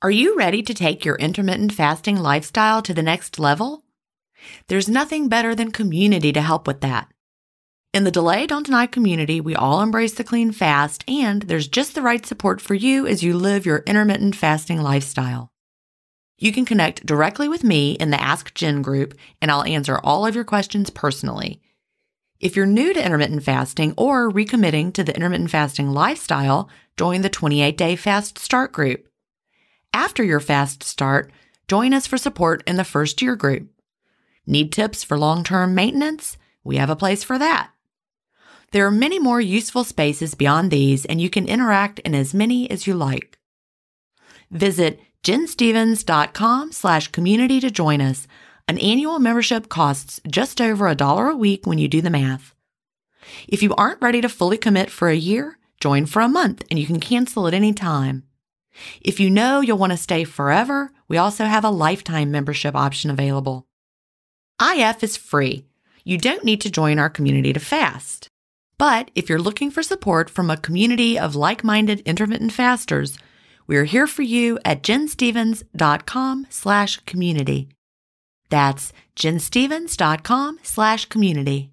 Are you ready to take your intermittent fasting lifestyle to the next level? There's nothing better than community to help with that. In the Delay Don't Deny community, we all embrace the clean fast, and there's just the right support for you as you live your intermittent fasting lifestyle. You can connect directly with me in the Ask Jen group, and I'll answer all of your questions personally. If you're new to intermittent fasting or recommitting to the intermittent fasting lifestyle, join the 28-Day Fast Start group. After your fast start, join us for support in the First Year group. Need tips for long-term maintenance? We have a place for that. There are many more useful spaces beyond these, and you can interact in as many as you like. Visit jenstevens.com/community to join us. An annual membership costs just over $1 a week when you do the math. If you aren't ready to fully commit for a year, join for a month and you can cancel at any time. If you know you'll want to stay forever, we also have a lifetime membership option available. IF is free. You don't need to join our community to fast. But if you're looking for support from a community of like-minded intermittent fasters, we're here for you at jenstevens.com/community. That's jenstevens.com/community.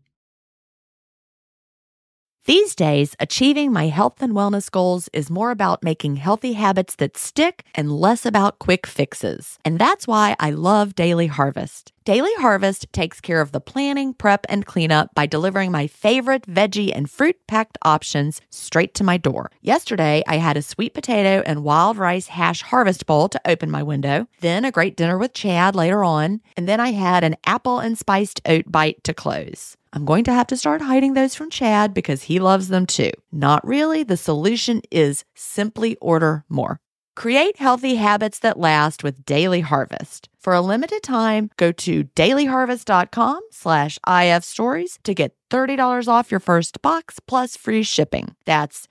These days, achieving my health and wellness goals is more about making healthy habits that stick and less about quick fixes. And that's why I love Daily Harvest. Daily Harvest takes care of the planning, prep, and cleanup by delivering my favorite veggie and fruit-packed options straight to my door. Yesterday, I had a sweet potato and wild rice hash harvest bowl to open my window, then a great dinner with Chad later on, and then I had an apple and spiced oat bite to close. I'm going to have to start hiding those from Chad because he loves them too. Not really. The solution is simply order more. Create healthy habits that last with Daily Harvest. For a limited time, go to dailyharvest.com/ifstories to get $30 off your first box plus free shipping. That's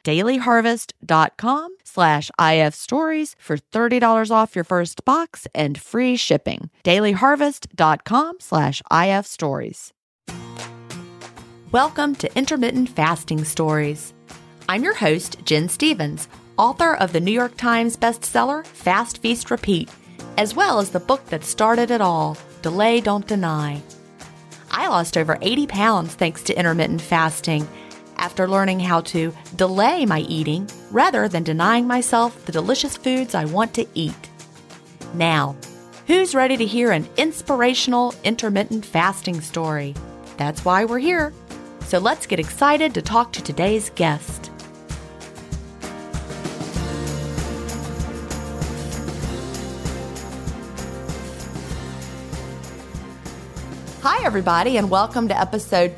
dailyharvest.com/ifstories for $30 off your first box and free shipping. dailyharvest.com/ifstories. Welcome to Intermittent Fasting Stories. I'm your host, Jen Stevens, author of the New York Times bestseller, Fast, Feast, Repeat, as well as the book that started it all, Delay Don't Deny. I lost over 80 pounds thanks to intermittent fasting after learning how to delay my eating rather than denying myself the delicious foods I want to eat. Now, who's ready to hear an inspirational intermittent fasting story? That's why we're here. So let's get excited to talk to today's guest. Hi, everybody, and welcome to episode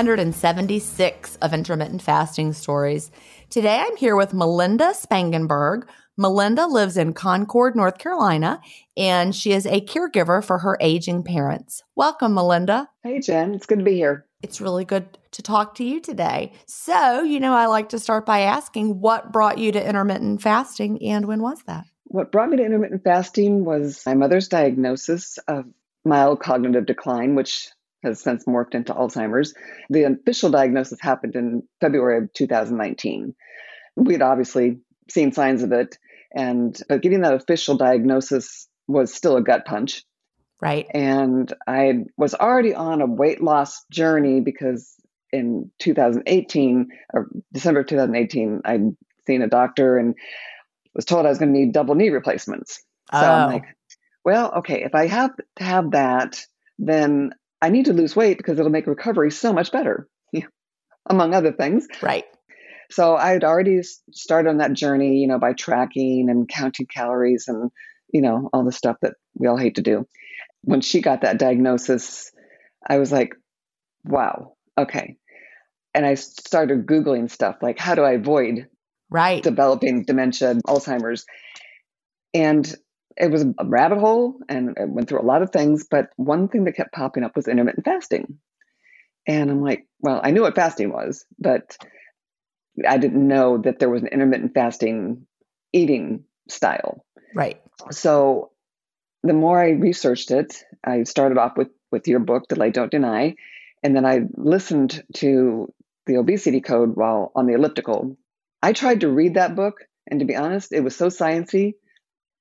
276 of Intermittent Fasting Stories. Today, I'm here with Melinda Spangenberg. Melinda lives in Concord, North Carolina, and she is a caregiver for her aging parents. Welcome, Melinda. Hey, Jen. It's good to be here. It's really good to talk to you today. So, I like to start by asking what brought you to intermittent fasting and when was that? What brought me to intermittent fasting was my mother's diagnosis of mild cognitive decline, which has since morphed into Alzheimer's. The official diagnosis happened in February of 2019. We'd obviously seen signs of it, but getting that official diagnosis was still a gut punch. Right. And I was already on a weight loss journey because in 2018, or December of 2018, I'd seen a doctor and was told I was going to need double knee replacements. So I'm like, well, okay, if I have to have that, then I need to lose weight because it'll make recovery so much better, among other things. Right. So I'd already started on that journey, by tracking and counting calories and, all the stuff that we all hate to do. When she got that diagnosis, I was like, wow, okay. And I started Googling stuff like, how do I avoid developing dementia, Alzheimer's? And it was a rabbit hole and it went through a lot of things. But one thing that kept popping up was intermittent fasting. And I'm like, well, I knew what fasting was, but I didn't know that there was an intermittent fasting eating style. Right. So the more I researched it, I started off with your book, Delay Don't Deny, and then I listened to the Obesity Code while on the elliptical. I tried to read that book, and to be honest, it was so sciencey,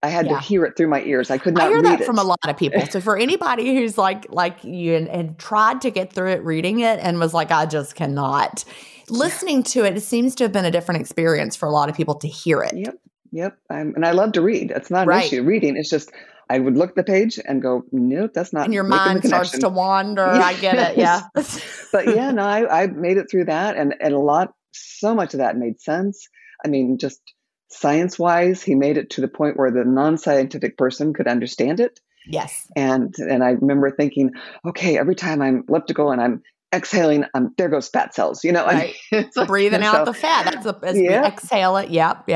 I had to Yeah. hear it through my ears. I could I not hear read that from it. a lot of people. So for anybody who's like you and tried to get through it reading it and was like, I just cannot. Listening to it, it seems to have been a different experience for a lot of people to hear it. Yep. And I love to read. It's not an Right. issue. Reading, it's just, I would look at the page and go, nope, that's not And your making the mind starts connection. to wander. I get it. Yeah. But yeah, no, I made it through that. And so much of that made sense. I mean, just science-wise, he made it to the point where the non-scientific person could understand it. Yes. And I remember thinking, okay, every time I'm elliptical and I'm exhaling, there goes fat cells, you know, Right. Breathing out the fat. That's as we exhale it. Yep.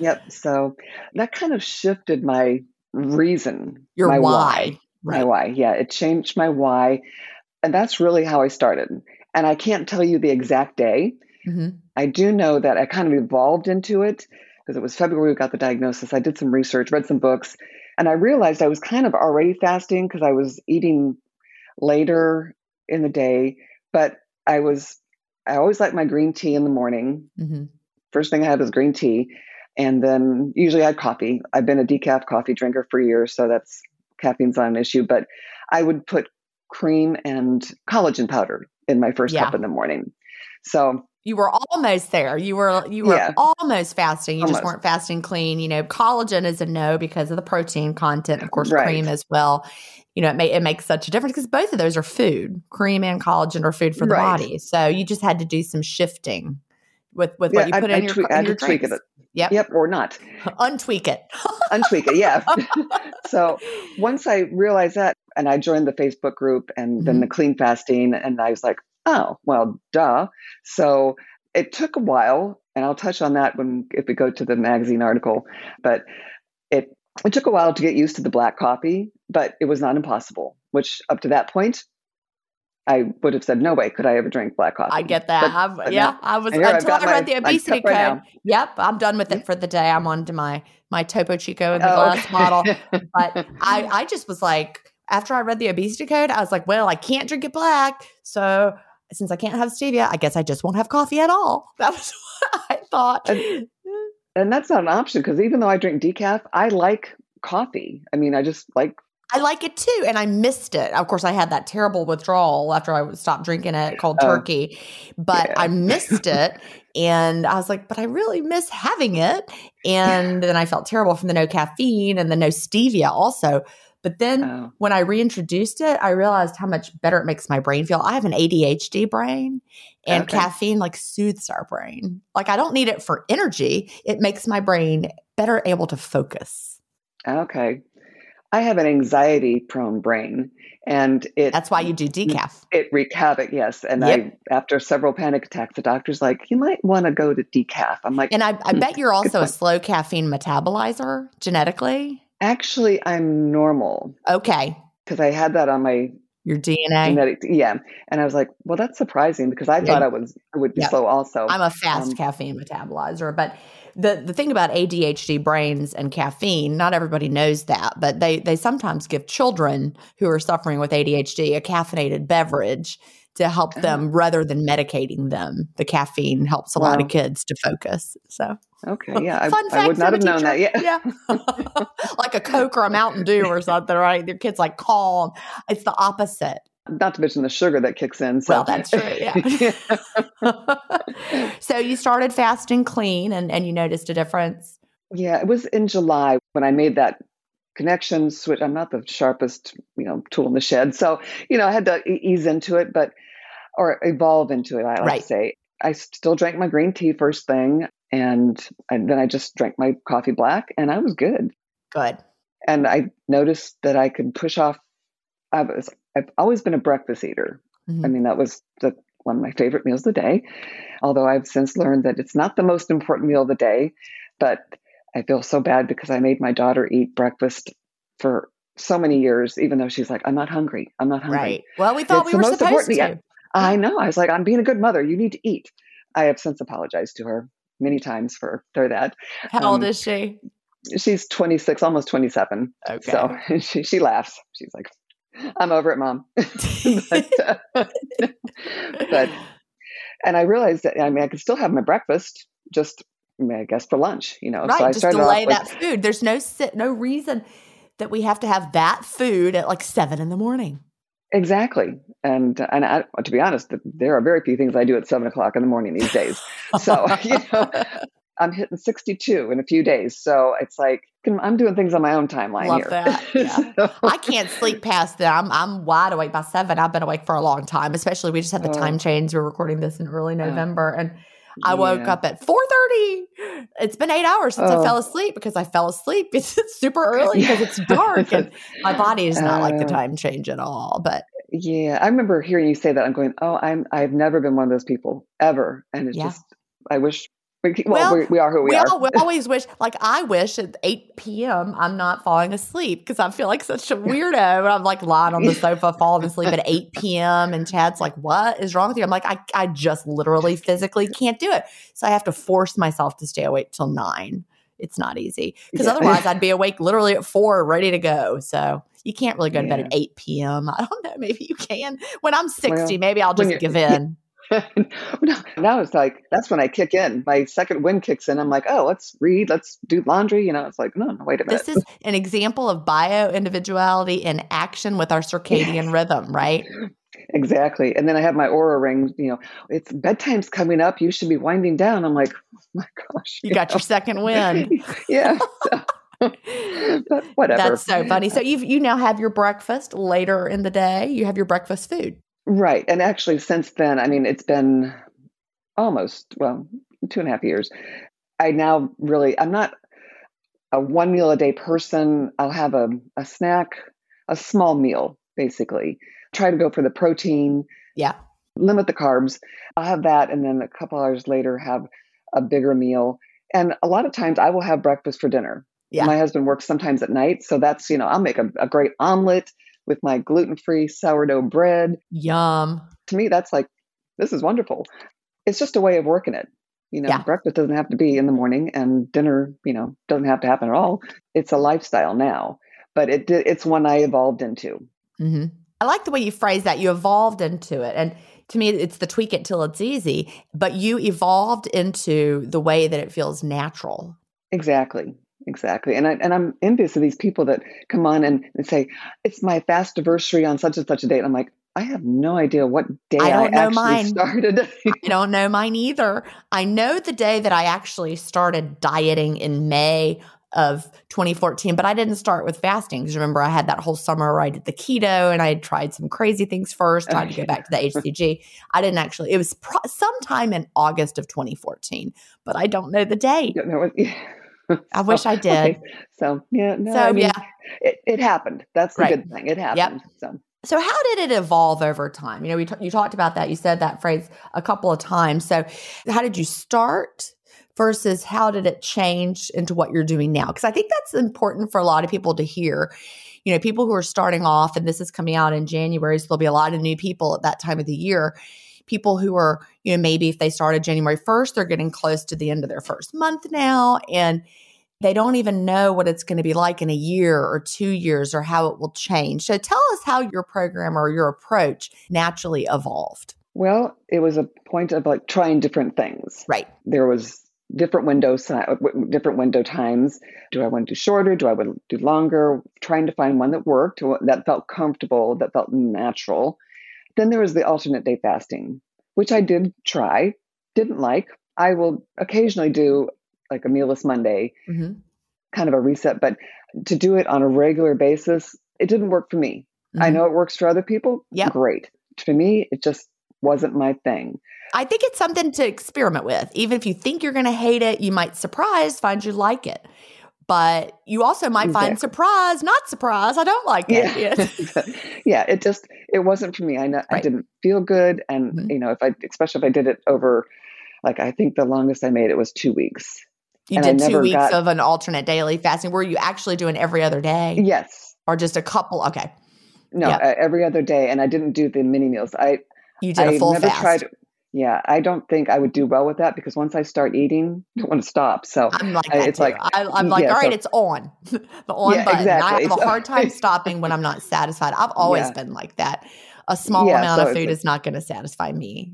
So that kind of shifted my reason, Your my why. Right. My why. Yeah, it changed my why. And that's really how I started. And I can't tell you the exact day. Mm-hmm. I do know that I kind of evolved into it because it was February we got the diagnosis. I did some research, read some books, and I realized I was kind of already fasting because I was eating later in the day. But I always like my green tea in the morning. Mm-hmm. First thing I have is green tea. And then usually I had coffee. I've been a decaf coffee drinker for years, so caffeine's not an issue. But I would put cream and collagen powder in my first cup in the morning. So you were almost there. You were almost fasting. You just weren't fasting clean. You know, collagen is a no because of the protein content. Of course, cream as well. You know, it makes such a difference because both of those are food. Cream and collagen are food for the body. So you just had to do some shifting with what you put in your drinks. Yep, or not. Untweak it. Untweak it, yeah. So once I realized that, and I joined the Facebook group and then the clean fasting, and I was like, oh, well, duh. So it took a while, and I'll touch on that if we go to the magazine article, but it took a while to get used to the black coffee, but it was not impossible, which up to that point, I would have said, no way could I ever drink black coffee. I get that. I was until I read the obesity code. Right, yep, I'm done with it for the day. I'm on to my Topo Chico in the glass bottle. But I just was like, after I read the obesity code, I was like, well, I can't drink it black. So since I can't have stevia, I guess I just won't have coffee at all. That was what I thought. And that's not an option because even though I drink decaf, I like coffee. I mean, I like it too. And I missed it. Of course, I had that terrible withdrawal after I stopped drinking it cold turkey, but I missed it. And I was like, but I really miss having it. And then I felt terrible from the no caffeine and the no stevia also. But then when I reintroduced it, I realized how much better it makes my brain feel. I have an ADHD brain and caffeine like soothes our brain. Like I don't need it for energy. It makes my brain better able to focus. Okay. I have an anxiety-prone brain, and that's why you do decaf. It wreaked havoc, yes. And after several panic attacks, the doctor's like, you might want to go to decaf. I'm like, and I bet you're also a slow caffeine metabolizer genetically. Actually, I'm normal. Okay, because I had that on your DNA. Genetic, and I was like, well, that's surprising because I thought I would be slow also. I'm a fast caffeine metabolizer, but. The thing about ADHD brains and caffeine, not everybody knows that, but they sometimes give children who are suffering with ADHD a caffeinated beverage to help them rather than medicating them. The caffeine helps a lot of kids to focus. So okay, yeah, I would not have known that yet. Yeah, like a Coke or a Mountain Dew or something, right? Your kid's like calm. It's the opposite. Not to mention the sugar that kicks in. So. Well, that's true. Yeah. So you started fasting clean and you noticed a difference? Yeah, it was in July when I made that connection switch. I'm not the sharpest, tool in the shed. So, I had to ease into it, or evolve into it, I like to say. I still drank my green tea first thing. And then I just drank my coffee black and I was good. Good. And I noticed that I could push off. I've always been a breakfast eater. Mm-hmm. I mean, that was one of my favorite meals of the day. Although I've since learned that it's not the most important meal of the day, but I feel so bad because I made my daughter eat breakfast for so many years, even though she's like, I'm not hungry. Right. Well, we thought we were supposed to. Yeah, I know. I was like, I'm being a good mother. You need to eat. I have since apologized to her many times for that. How old is she? She's 26, almost 27. Okay. So she laughs. She's like, I'm over it, Mom. but and I realized that I could still have my breakfast, just I guess for lunch, So Right. I Just started off delay that food. There's no reason that we have to have that food at like 7 a.m. Exactly. And to be honest, there are very few things I do at 7 o'clock in the morning these days. So, I'm hitting 62 in a few days. So it's like, I'm doing things on my own timeline Love here. that. Yeah. I can't sleep past that. I'm wide awake by 7. I've been awake for a long time, especially we just had the time change. We're recording this in early November and I woke up at 4:30. It's been 8 hours since I fell asleep because I fell asleep. It's super early because it's dark and my body is not like the time change at all. But yeah, I remember hearing you say that. I'm going, I've never been one of those people ever. And it's just, I wish. Well, we are who we are. We always wish, I wish at 8 p.m. I'm not falling asleep because I feel like such a weirdo. And I'm like lying on the sofa, falling asleep at 8 p.m. And Chad's like, what is wrong with you? I'm like, I just literally physically can't do it. So I have to force myself to stay awake till 9. It's not easy because otherwise I'd be awake literally at 4, ready to go. So you can't really go to bed at 8 p.m. I don't know. Maybe you can. When I'm 60, maybe I'll just give in. Now it's like, that's when I kick in. My second wind kicks in. I'm like, let's read, let's do laundry. It's like, no, wait a minute. This is an example of bio-individuality in action with our circadian rhythm, right? Exactly. And then I have my Oura ring, it's bedtime's coming up. You should be winding down. I'm like, oh my gosh. You got your second wind. Yeah. But whatever. That's so funny. So you now have your breakfast later in the day. You have your breakfast food. Right. And actually since then, it's been almost, 2.5 years. I'm not a one meal a day person. I'll have a snack, a small meal, basically. Try to go for the protein. Yeah. Limit the carbs. I'll have that. And then a couple hours later, have a bigger meal. And a lot of times I will have breakfast for dinner. Yeah. My husband works sometimes at night. So that's, I'll make a great omelet with my gluten-free sourdough bread. Yum. To me, that's like, this is wonderful. It's just a way of working it. Breakfast doesn't have to be in the morning and dinner, doesn't have to happen at all. It's a lifestyle now, but it's one I evolved into. Mm-hmm. I like the way you phrase that. You evolved into it. And to me, it's the tweak it till it's easy, but you evolved into the way that it feels natural. Exactly. And I'm envious of these people that come on and say, it's my fast anniversary on such and such a date. I'm like, I have no idea what day I actually started. I don't know mine either. I know the day that I actually started dieting in May of 2014, but I didn't start with fasting because remember I had that whole summer where I did the keto and I had tried some crazy things first, tried to go back to the HCG. I didn't actually, it was sometime in August of 2014, but I don't know the date. I wish I did. Okay. So, yeah. It happened. That's the good thing. It happened. Yep. So how did it evolve over time? You talked about that. You said that phrase a couple of times. So how did you start versus how did it change into what you're doing now? Because I think that's important for a lot of people to hear. People who are starting off, and this is coming out in January, so there'll be a lot of new people at that time of the year. People who are, maybe if they started January 1st, they're getting close to the end of their first month now, and they don't even know what it's going to be like in a year or 2 years or how it will change. So tell us how your program or your approach naturally evolved. Well, it was a point of trying different things. Right. There was different window times. Do I want to do shorter? Do I want to do longer? Trying to find one that worked, that felt comfortable, that felt natural. Then there was the alternate day fasting, which I did try, didn't like. I will occasionally do like a mealless Monday, kind of a reset, but to do it on a regular basis, it didn't work for me. Mm-hmm. I know it works for other people. Yep. Great. For me, it just wasn't my thing. I think it's something to experiment with. Even if you think you're going to hate it, you might find you like it. But you also might find not surprise, I don't like it. Yeah, it wasn't for me. I didn't feel good. And, especially if I did it over, I think the longest I made it was 2 weeks. You did 2 weeks of an alternate daily fasting. Were you actually doing every other day? Yes. Or just a couple? Okay. No, every other day. And I didn't do the mini meals. You did a full fast. I don't think I would do well with that because once I start eating, I don't want to stop. So I'm like that too. I'm like, all right, it's on. The on button. Exactly. I have a hard time stopping when I'm not satisfied. I've always been like that. A small amount of food is not going to satisfy me.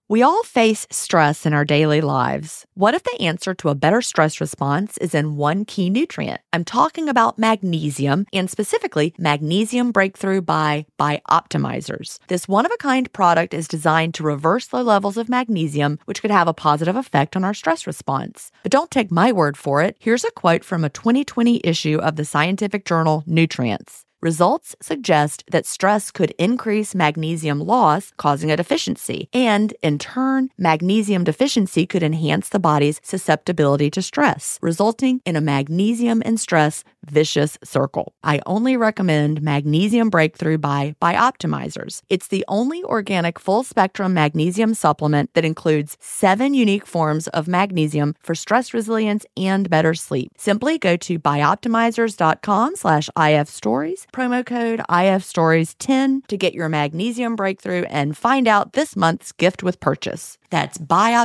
We all face stress in our daily lives. What if the answer to a better stress response is in one key nutrient? I'm talking about magnesium, and specifically Magnesium Breakthrough by Bioptimizers. This one-of-a-kind product is designed to reverse low levels of magnesium, which could have a positive effect on our stress response. But don't take my word for it. Here's a quote from a 2020 issue of the scientific journal Nutrients. Results suggest that stress could increase magnesium loss, causing a deficiency. And in turn, magnesium deficiency could enhance the body's susceptibility to stress, resulting in a magnesium and stress vicious circle. I only recommend Magnesium Breakthrough by Bioptimizers. It's the only organic full-spectrum magnesium supplement that includes 7 unique forms of magnesium for stress resilience and better sleep. Simply go to bioptimizers.com/ifstories, promo code IFStories10 to get your Magnesium Breakthrough and find out this month's gift with purchase. That's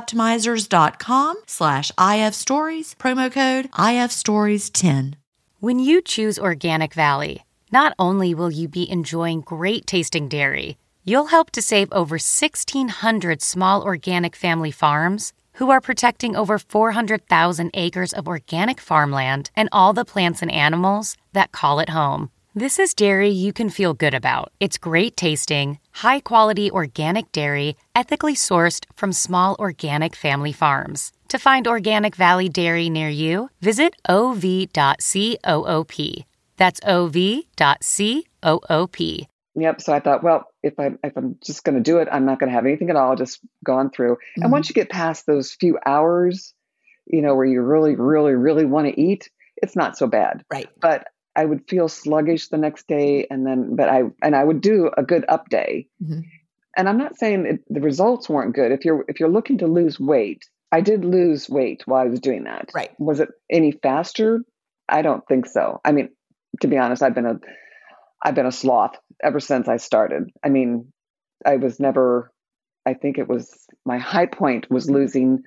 bioptimizers.com/IFstories, promo code IFStories10. When you choose Organic Valley, not only will you be enjoying great tasting dairy, you'll help to save over 1,600 small organic family farms who are protecting over 400,000 acres of organic farmland and all the plants and animals that call it home. This is dairy you can feel good about. It's great tasting, high-quality organic dairy, ethically sourced from small organic family farms. To find Organic Valley Dairy near you, visit ov.coop. That's ov.coop. Yep. So I thought, well, if I'm just going to do it, I'm not going to have anything at all. Just gone through. Mm-hmm. And once you get past those few hours, where you really, really, really want to eat, it's not so bad. Right. But I would feel sluggish the next day, but I would do a good up day. Mm-hmm. And I'm not saying the results weren't good. If you're looking to lose weight, I did lose weight while I was doing that. Right. Was it any faster? I don't think so. I mean, to be honest, I've been a sloth ever since I started. I mean, I think it was my high point was losing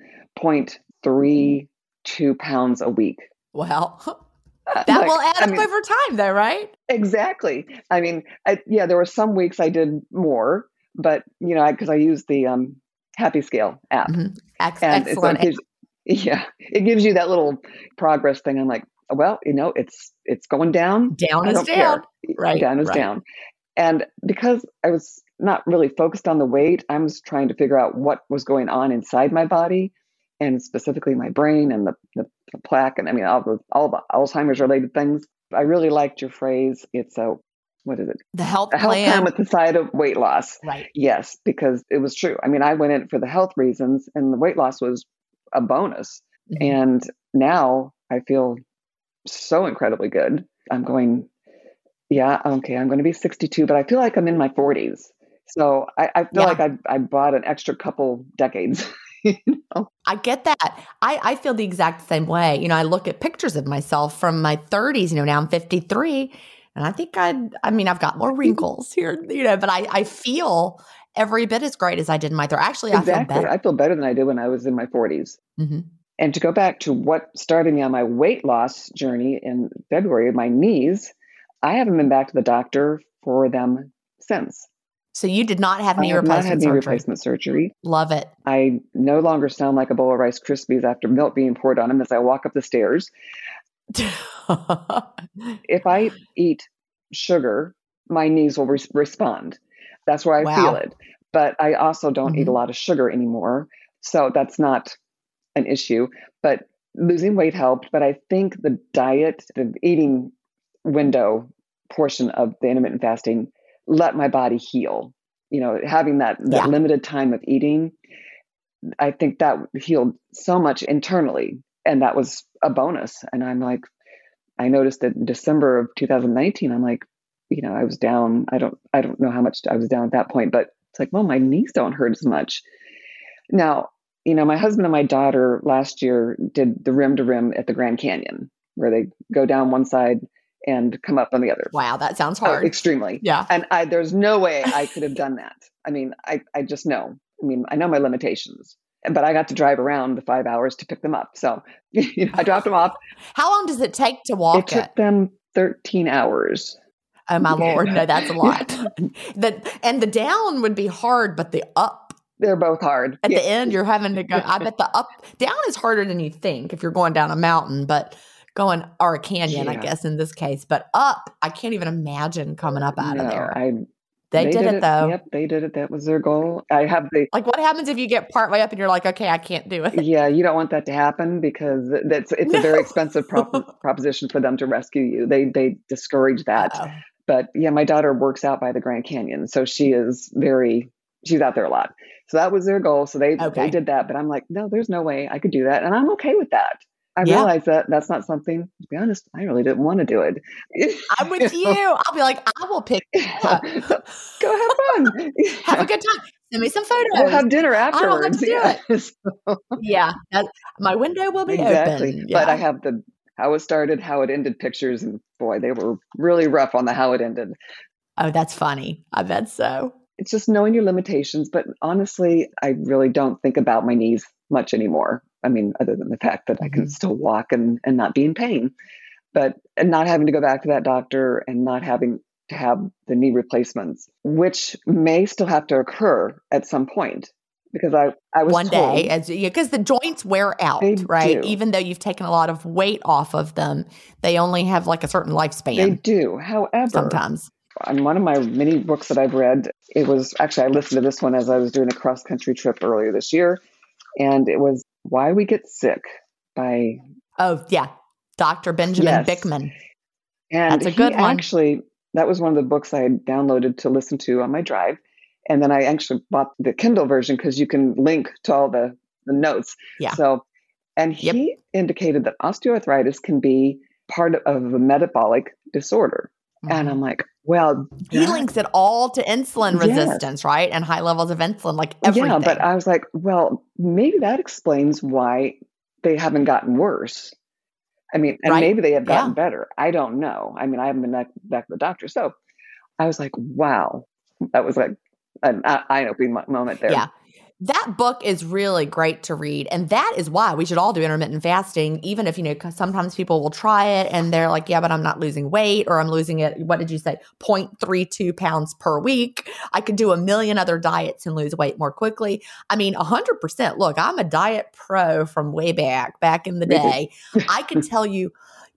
0.32 pounds a week. Well, that will add up over time though, right? Exactly. I mean, there were some weeks I did more, but because I used the Happy Scale app. Mm-hmm. Excellent. It gives you that little progress thing. I'm like, well, it's going down. Down is down. Right. Down is down. And because I was not really focused on the weight, I was trying to figure out what was going on inside my body, and specifically my brain and the plaque, and I mean all the Alzheimer's related things. I really liked your phrase. It's what is it? The health plan with the side of weight loss. Right. Yes, because it was true. I mean, I went in for the health reasons, and the weight loss was a bonus. Mm-hmm. And now I feel so incredibly good. I'm going, I'm going to be 62, but I feel like I'm in my 40s. So I feel like I bought an extra couple decades. I get that. I feel the exact same way. I look at pictures of myself from my 30s, now I'm 53. And I think I've got more wrinkles here, but I feel every bit as great as I did in my 30s. Actually, exactly. I feel better. I feel better than I did when I was in my 40s. Mm-hmm. And to go back to what started me on my weight loss journey in February, my knees, I haven't been back to the doctor for them since. So you did not have knee replacement surgery? Love it. I no longer sound like a bowl of Rice Krispies after milk being poured on them as I walk up the stairs. If I eat sugar, my knees will respond. That's where I feel it. But I also don't eat a lot of sugar anymore. So that's not an issue. But losing weight helped. But I think the diet, the eating window portion of the intermittent fasting let my body heal. Having that limited time of eating, I think that healed so much internally. And that was a bonus. And I'm like, I noticed that in December of 2019, I'm like, I was down. I don't know how much I was down at that point, but it's like, well, my knees don't hurt as much. Now, my husband and my daughter last year did the rim to rim at the Grand Canyon, where they go down one side and come up on the other. Wow, that sounds hard. Extremely. Yeah. And there's no way I could have done that. I mean, I just know. I mean, I know my limitations, but I got to drive around the 5 hours to pick them up. So, I dropped them off. How long does it take to walk it? It took them 13 hours. Oh my Lord. No, that's a lot. The down would be hard, but the up They're both hard. At the end, you're having to go. I bet the down is harder than you think if you're going down a mountain, but or a canyon, I guess in this case. But up, I can't even imagine coming up out of there. They did it though. Yep, they did it. That was their goal. I have like, what happens if you get partway up and you're like, okay, I can't do it? Yeah, you don't want that to happen because it's a very expensive proposition for them to rescue you. They discourage that. Oh. But yeah, my daughter works out by the Grand Canyon, so she's out there a lot. So that was their goal. So they did that. But I'm like, no, there's no way I could do that, and I'm okay with that. I realized that that's not something, to be honest, I really didn't want to do it. I'm with you. I'll be like, I will pick it up. Go have fun. Have a good time. Send me some photos. We'll have dinner afterwards. I don't have to do it. Yeah. My window will be open. Yeah. But I have how it started, how it ended pictures. And boy, they were really rough on the how it ended. Oh, that's funny. I bet so. It's just knowing your limitations. But honestly, I really don't think about my knees much anymore. I mean, other than the fact that I can still walk and not be in pain, and not having to go back to that doctor and not having to have the knee replacements, which may still have to occur at some point because I was one told, day, because the joints wear out, right? Do. Even though you've taken a lot of weight off of them, they only have like a certain lifespan. They do. However, sometimes. On one of my many books that I've read, it was actually, I listened to this one as I was doing a cross-country trip earlier this year, and it was Why We Get Sick by... Oh, yeah. Dr. Benjamin Bickman. And that's a good one. Actually, that was one of the books I had downloaded to listen to on my drive. And then I actually bought the Kindle version because you can link to all the notes. Yeah. So, and he indicated that osteoarthritis can be part of a metabolic disorder. And I'm like, well, he links it all to insulin resistance, right? And high levels of insulin, like everything. Yeah, but I was like, well, maybe that explains why they haven't gotten worse. I mean, and maybe they have gotten better. I don't know. I mean, I haven't been back to the doctor. So I was like, wow, that was like an eye-opening moment there. Yeah. That book is really great to read. And that is why we should all do intermittent fasting, even if, sometimes people will try it and they're like, yeah, but I'm not losing weight, or I'm losing it. What did you say? 0.32 pounds per week. I could do a million other diets and lose weight more quickly. I mean, 100%. Look, I'm a diet pro from way back in the day. I can tell you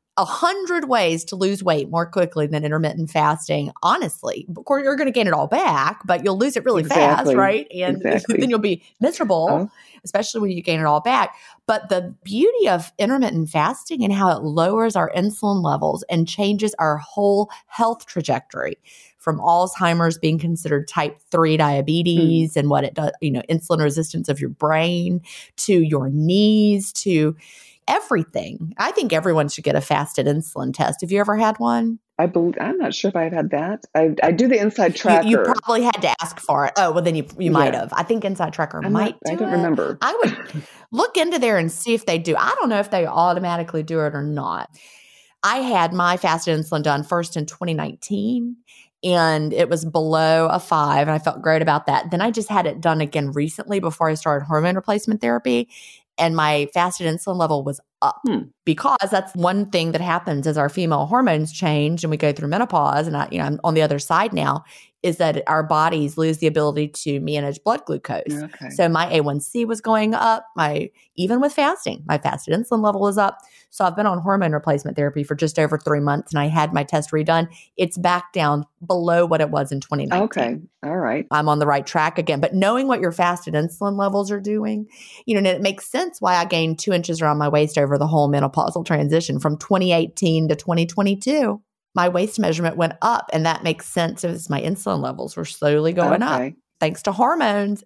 100 ways to lose weight more quickly than intermittent fasting. Honestly, of course, you're going to gain it all back, but you'll lose it really fast, right? And then you'll be miserable, especially when you gain it all back. But the beauty of intermittent fasting and how it lowers our insulin levels and changes our whole health trajectory, from Alzheimer's being considered type 3 diabetes and what it does, insulin resistance of your brain, to your knees, to everything. I think everyone should get a fasted insulin test. Have you ever had one? I'm not sure if I've had that. I do the Inside Tracker. You probably had to ask for it. Oh, well, then you might have. I think Inside Tracker might do it. I don't remember. I would look into there and see if they do. I don't know if they automatically do it or not. I had my fasted insulin done first in 2019. And it was below a 5, and I felt great about that. Then I just had it done again recently before I started hormone replacement therapy, and my fasted insulin level was up because that's one thing that happens as our female hormones change and we go through menopause. And I'm on the other side now, is that our bodies lose the ability to manage blood glucose. Okay. So my A1C was going up. Even with fasting, my fasted insulin level was up. So I've been on hormone replacement therapy for just over 3 months, and I had my test redone. It's back down below what it was in 2019. Okay. All right. I'm on the right track again. But knowing what your fasted insulin levels are doing, and it makes sense why I gained 2 inches around my waist over the whole menopausal transition from 2018 to 2022. My waist measurement went up, and that makes sense as my insulin levels were slowly going up. Thanks to hormones.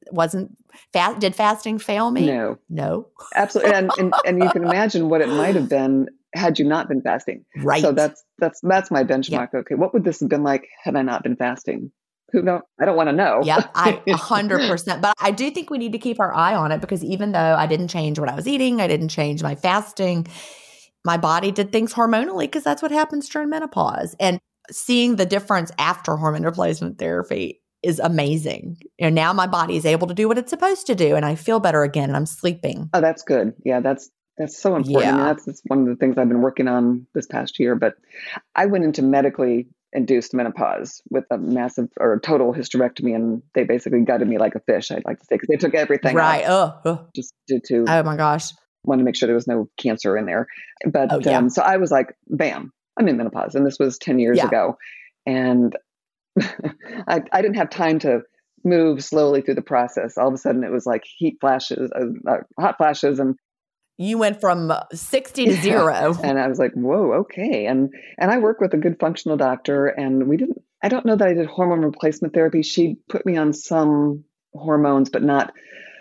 Did fasting fail me? No. Absolutely. And you can imagine what it might have been had you not been fasting. Right. So that's my benchmark. Yep. Okay. What would this have been like had I not been fasting? Who knows? I don't want to know. Yeah, 100%. But I do think we need to keep our eye on it, because even though I didn't change what I was eating, I didn't change my fasting, my body did things hormonally, because that's what happens during menopause. And seeing the difference after hormone replacement therapy is amazing. Now my body is able to do what it's supposed to do, and I feel better again, and I'm sleeping. Oh, that's good. Yeah, that's so important. Yeah. I mean, that's one of the things I've been working on this past year. But I went into medically induced menopause with a massive or total hysterectomy. And they basically gutted me like a fish, I'd like to say, because they took everything Right. out just due to Oh my gosh. want to make sure there was no cancer in there. But Oh, yeah. so I was like, bam, I'm in menopause. And this was 10 years ago. And I didn't have time to move slowly through the process. All of a sudden it was like heat flashes, hot flashes. And you went from 60 to 0. And I was like, whoa, okay. And I work with a good functional doctor, and I don't know that I did hormone replacement therapy. She put me on some hormones, but not,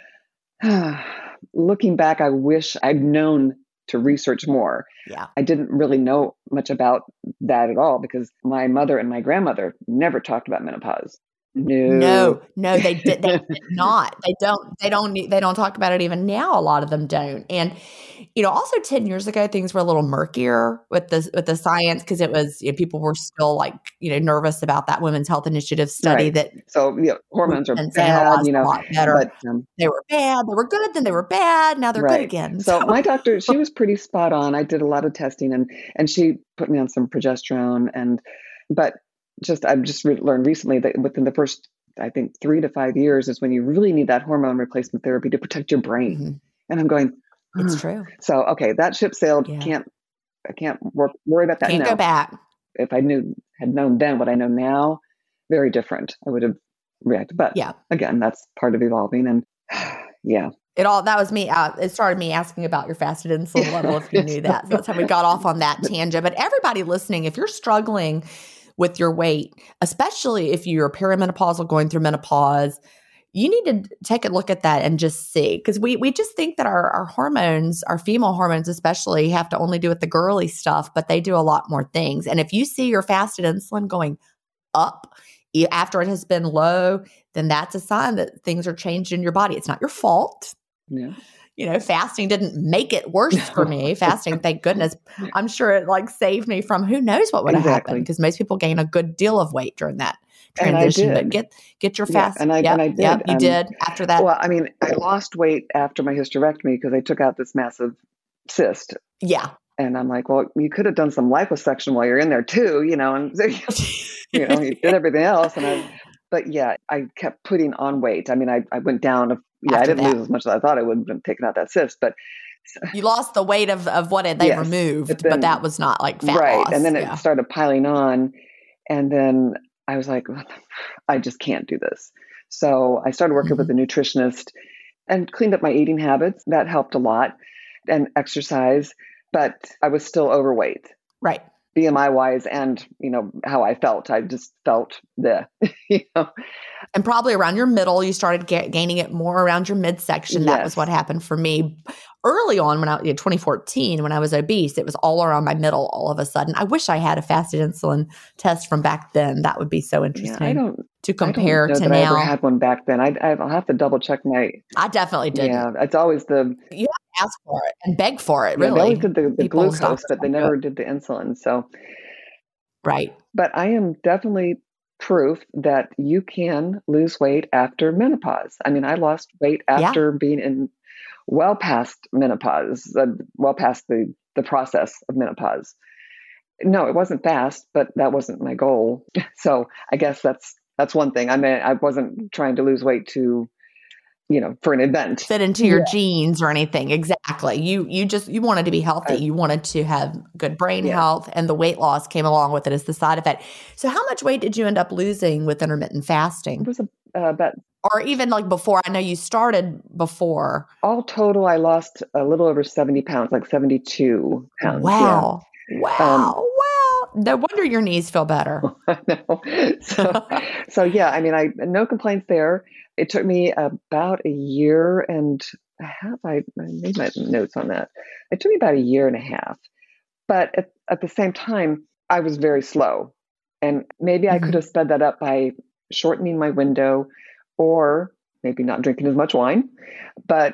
looking back, I wish I'd known to research more. Yeah. I didn't really know much about that at all because my mother and my grandmother never talked about menopause. No, they did not. They don't talk about it even now. A lot of them don't. And, also 10 years ago, things were a little murkier with the science because it was, people were still like, nervous about that Women's Health Initiative study right. that. So, hormones are bad, a lot better. But, they were bad. They were good. Then they were bad. Now they're good again. So my doctor, she was pretty spot on. I did a lot of testing and she put me on some progesterone but I've just learned recently that within the first, I think 3 to 5 years is when you really need that hormone replacement therapy to protect your brain. Mm-hmm. And I'm going, it's true. So, okay, that ship sailed. Yeah. I can't worry about that. Can't go back. If I had known then what I know now, very different. I would have reacted. But again, that's part of evolving. And that was me. It started me asking about your fasted insulin level, if you knew that. So that's how we got off on that tangent. But everybody listening, if you're struggling with your weight, especially if you're perimenopausal going through menopause, you need to take a look at that and just see. Because we just think that our hormones, our female hormones especially, have to only do with the girly stuff, but they do a lot more things. And if you see your fasted insulin going up after it has been low, then that's a sign that things are changed in your body. It's not your fault. Yeah. Fasting didn't make it worse for me. Fasting, thank goodness. I'm sure it saved me from who knows what would have happened, because most people gain a good deal of weight during that transition. But get your fast. And I did. Yep, you did after that. Well, I mean, I lost weight after my hysterectomy because I took out this massive cyst. Yeah. And I'm like, well, you could have done some liposuction while you're in there too, and you did everything else. But I kept putting on weight. I mean, I went down. I didn't lose as much as I thought I would have been taking out that cyst, but you lost the weight of what they removed, but that was not like fat right. loss. And then it started piling on, and then I was like, I just can't do this. So I started working with a nutritionist and cleaned up my eating habits. That helped a lot, and exercise, but I was still overweight. Right. BMI wise, and how I felt. I just felt and probably around your middle, you started gaining it more around your midsection. That was what happened for me early on when I 2014 when I was obese. It was all around my middle all of a sudden. I wish I had a fasted insulin test from back then. That would be so interesting to compare to now. I ever had one back then. I'll have to double check my. I definitely did. Yeah, it's always you have to ask for it and beg for it. Really, they always did the glucose, but they never did the insulin. So, right. But I am definitely proof that you can lose weight after menopause. I mean, I lost weight after being well past menopause, well past the process of menopause. No, it wasn't fast, but that wasn't my goal. So I guess that's one thing. I mean, I wasn't trying to lose weight to, for an event. Fit into your genes or anything. Exactly. You wanted to be healthy. You wanted to have good brain health, and the weight loss came along with it as the side effect. So how much weight did you end up losing with intermittent fasting? It was about, or even before. I know you started before. All total, I lost a little over 70 pounds, like 72 pounds. Wow. Yeah. Wow. No wonder your knees feel better. I know. So I mean, no complaints there. It took me about a year and a half. I made my notes on that. It took me about a year and a half. But at the same time, I was very slow. And maybe I could have sped that up by shortening my window, or maybe not drinking as much wine. But,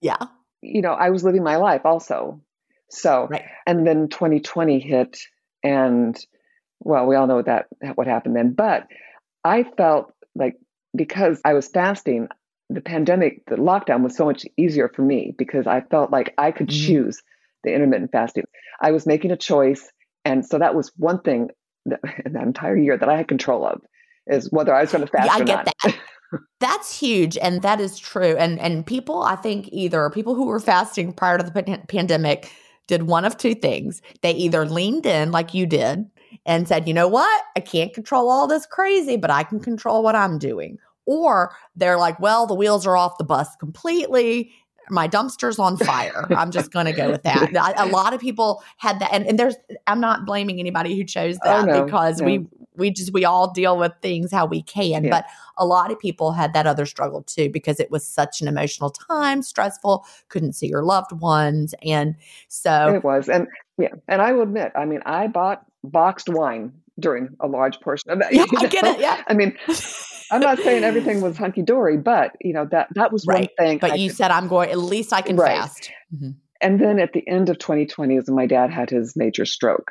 I was living my life also. So, and then 2020 hit, and well, we all know what happened then. But I felt like, because I was fasting, the lockdown was so much easier for me because I felt like I could choose the intermittent fasting. I was making a choice. And so that was one thing that entire year that I had control of, is whether I was going to fast or not. That. That's huge. And that is true. And people, I think either people who were fasting prior to the pandemic did one of two things. They either leaned in like you did and said, you know what? I can't control all this crazy, but I can control what I'm doing. Or they're like, well, the wheels are off the bus completely. My dumpster's on fire. I'm just going to go with that. A lot of people had that. And I'm not blaming anybody who chose that because we all deal with things how we can. Yeah. But a lot of people had that other struggle too, because it was such an emotional time, stressful, couldn't see your loved ones. And so it was. And I will admit, I mean, I bought boxed wine during a large portion of that. Yeah, I get it. Yeah. I mean, I'm not saying everything was hunky-dory, but that was one thing. But you said, at least I can fast. Mm-hmm. And then at the end of 2020 is when my dad had his major stroke.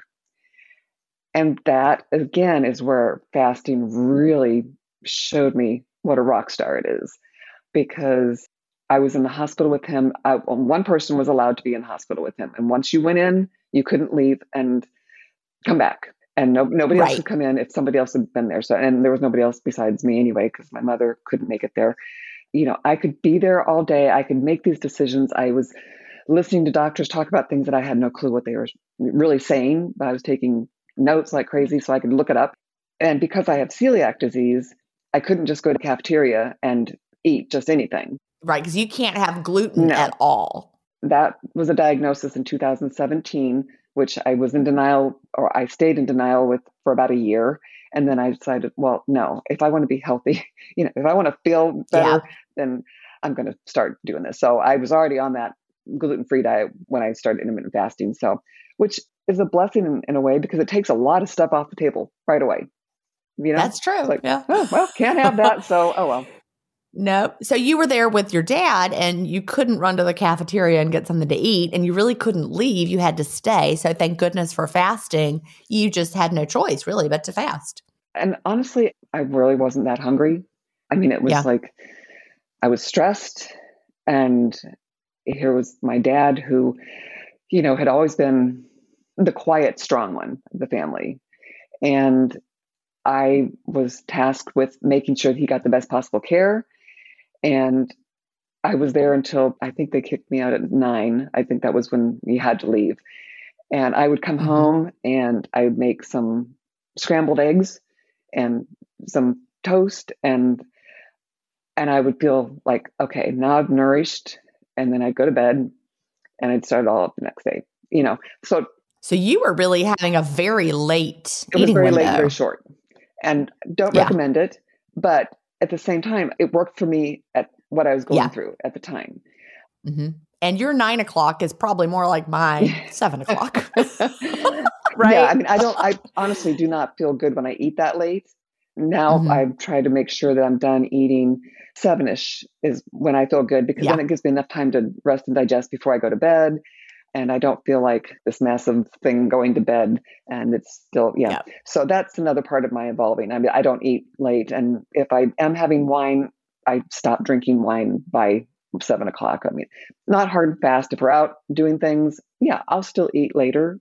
And that, again, is where fasting really showed me what a rock star it is, because I was in the hospital with him. One person was allowed to be in the hospital with him. And once you went in, you couldn't leave and come back. And nobody else could come in if somebody else had been there. So, and there was nobody else besides me anyway, because my mother couldn't make it there. I could be there all day. I could make these decisions. I was listening to doctors talk about things that I had no clue what they were really saying, but I was taking notes like crazy so I could look it up. And because I have celiac disease, I couldn't just go to the cafeteria and eat just anything. Right, because you can't have gluten at all. That was a diagnosis in 2017, which I was in denial, or I stayed in denial with for about a year. And then I decided, well, no, if I want to be healthy, if I want to feel better, then I'm going to start doing this. So I was already on that gluten-free diet when I started intermittent fasting. So, which is a blessing in a way, because it takes a lot of stuff off the table right away. That's true. It's like, oh, well, can't have that. So, oh, well. No. So you were there with your dad and you couldn't run to the cafeteria and get something to eat, and you really couldn't leave. You had to stay. So thank goodness for fasting. You just had no choice really but to fast. And honestly, I really wasn't that hungry. I mean, it was like I was stressed, and here was my dad who, had always been the quiet, strong one of the family. And I was tasked with making sure he got the best possible care. And I was there until I think they kicked me out at 9. I think that was when we had to leave. And I would come home and I would make some scrambled eggs and some toast, and I would feel like, okay, now I've nourished. And then I'd go to bed and I'd start it all up the next day. So you were really having a very late eating window. It was very late, very short. And don't recommend it. But at the same time, it worked for me at what I was going through at the time. Mm-hmm. And your 9 o'clock is probably more like my 7 o'clock. Right? Yeah. I mean, I honestly do not feel good when I eat that late. Now I try to make sure that I'm done eating 7-ish is when I feel good, because then it gives me enough time to rest and digest before I go to bed. And I don't feel like this massive thing going to bed, and it's still, So that's another part of my evolving. I mean, I don't eat late. And if I am having wine, I stop drinking wine by 7 o'clock. I mean, not hard and fast. If we're out doing things, I'll still eat later.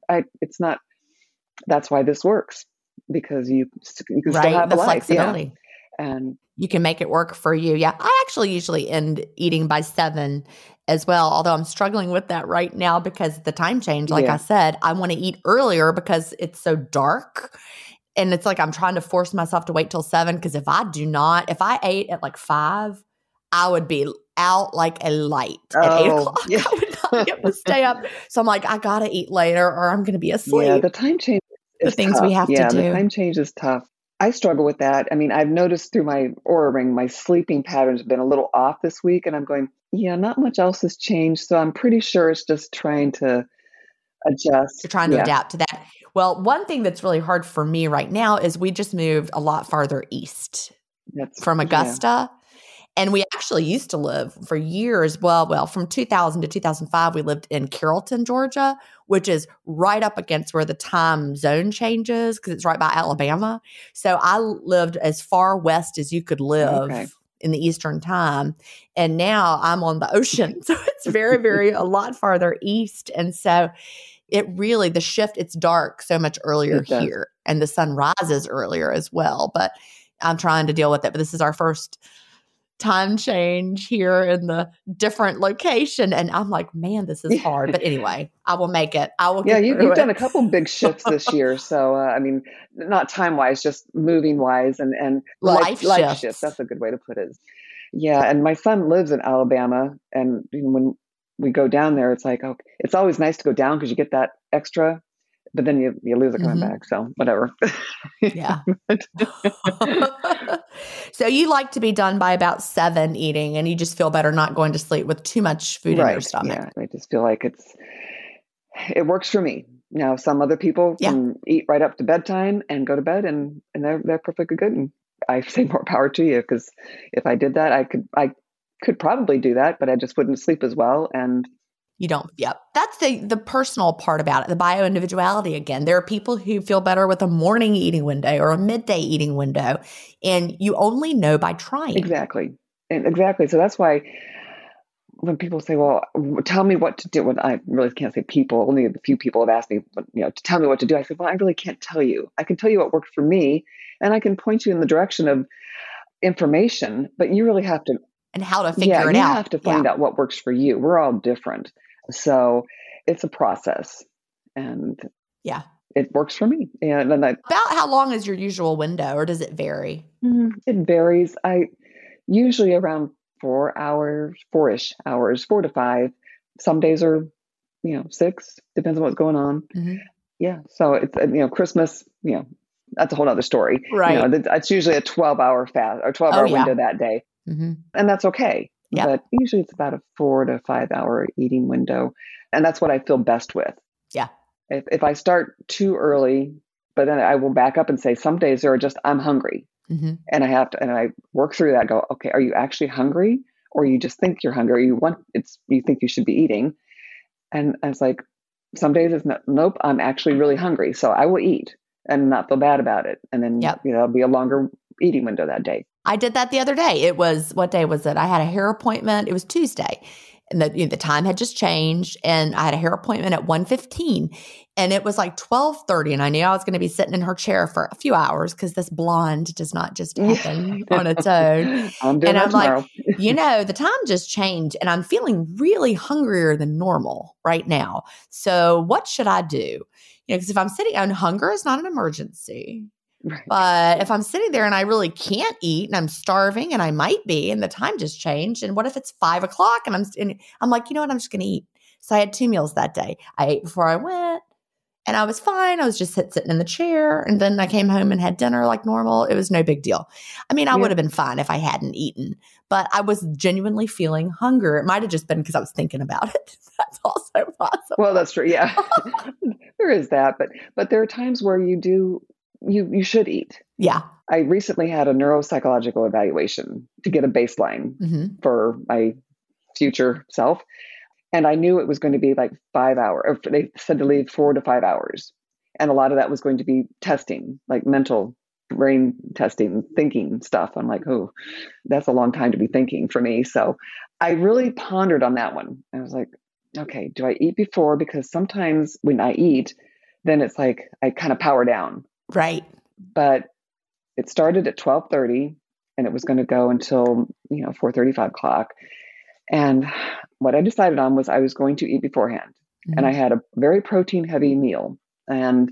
That's why this works, because you can still have the life. Flexibility. And you can make it work for you. Yeah. I actually usually end eating by 7 as well, although I'm struggling with that right now because of the time change. Like I said, I want to eat earlier because it's so dark. And it's like I'm trying to force myself to wait till 7, because if I ate at like 5, I would be out like a light at 8 o'clock. Yeah. I would not be able to stay up. So I'm like, I got to eat later or I'm going to be asleep. Yeah, the time change is things tough. We have to do. The time change is tough. I struggle with that. I mean, I've noticed through my Oura Ring, my sleeping patterns have been a little off this week. And I'm going, not much else has changed. So I'm pretty sure it's just trying to adjust. You're trying to adapt to that. Well, one thing that's really hard for me right now is we just moved a lot farther east from Augusta. And we actually used to live for years. Well, from 2000 to 2005, we lived in Carrollton, Georgia, which is right up against where the time zone changes because it's right by Alabama. So I lived as far west as you could live in the Eastern time. And now I'm on the ocean. So it's very, very a lot farther east. And so it really, the shift, it's dark so much earlier It does. here and the sun rises earlier as well. But I'm trying to deal with it. But this is our first time change here in the different location. And I'm like, man, this is hard. But anyway, I will make it. I will get through you've it. done a couple big shifts this year. So, I mean, not time-wise, just moving-wise and Life shifts. shifts. That's a good way to put it. Yeah, and my son lives in Alabama. And when we go down there, it's like, okay, it's always nice to go down because you get that extra, but then you lose it coming back. So whatever. Yeah. So you like to be done by about 7 eating, and you just feel better not going to sleep with too much food in your stomach. Yeah, I just feel like it works for me. Now, some other people can eat right up to bedtime and go to bed, and they're perfectly good. And I say more power to you, because if I did that, I could probably do that, but I just wouldn't sleep as well. And you don't. Yep. That's the personal part about it, the bio-individuality again. There are people who feel better with a morning eating window or a midday eating window, and you only know by trying. Exactly. So that's why when people say, well, tell me what to do, when I really can't say people, only a few people have asked me, to tell me what to do. I said, well, I really can't tell you. I can tell you what worked for me, and I can point you in the direction of information, but you really have to. And how to figure it out. You have to find out what works for you. We're all different. So it's a process, and it works for me. And then about how long is your usual window, or does it vary? It varies. I usually around 4 hours, 4-ish hours, 4 to 5. Some days are, 6, depends on what's going on. Mm-hmm. Yeah. So it's, Christmas, that's a whole other story. Right. It's usually a 12-hour fast or 12-hour window that day. Mm-hmm. And that's okay. Yeah. But usually it's about a 4 to 5 hour eating window. And that's what I feel best with. Yeah. If I start too early, but then I will back up and say, some days are just, I'm hungry. Mm-hmm. And I work through that, go, okay, are you actually hungry? Or you just think you're hungry? You think you should be eating. And I was like, some days it's nope, I'm actually really hungry. So I will eat and not feel bad about it. And then, it'll be a longer eating window that day. I did that the other day. It was, what day was it? I had a hair appointment. It was Tuesday. And the time had just changed. And I had a hair appointment at 1:15. And it was like 12:30. And I knew I was going to be sitting in her chair for a few hours, because this blonde does not just happen on its own. I'm doing that tomorrow. Like, the time just changed. And I'm feeling really hungrier than normal right now. So what should I do? Because if I'm sitting, and hunger is not an emergency. Right. But if I'm sitting there and I really can't eat and I'm starving, and I might be, and the time just changed, and what if it's 5 o'clock and I'm like, you know what, I'm just going to eat. So I had 2 meals that day. I ate before I went, and I was fine. I was just sitting in the chair, and then I came home and had dinner like normal. It was no big deal. I mean, I would have been fine if I hadn't eaten, but I was genuinely feeling hunger. It might have just been because I was thinking about it. That's also possible. Well, that's true. Yeah, there is that, but there are times where you should eat. Yeah. I recently had a neuropsychological evaluation to get a baseline for my future self. And I knew it was going to be like 5 hours. They said to leave 4 to 5 hours. And a lot of that was going to be testing, like mental brain testing, thinking stuff. I'm like, oh, that's a long time to be thinking for me. So I really pondered on that one. I was like, okay, do I eat before? Because sometimes when I eat, then it's like I kind of power down. Right. But it started at 12:30, and it was going to go until 4:30, 5 o'clock. And what I decided on was I was going to eat beforehand. Mm-hmm. And I had a very protein heavy meal, and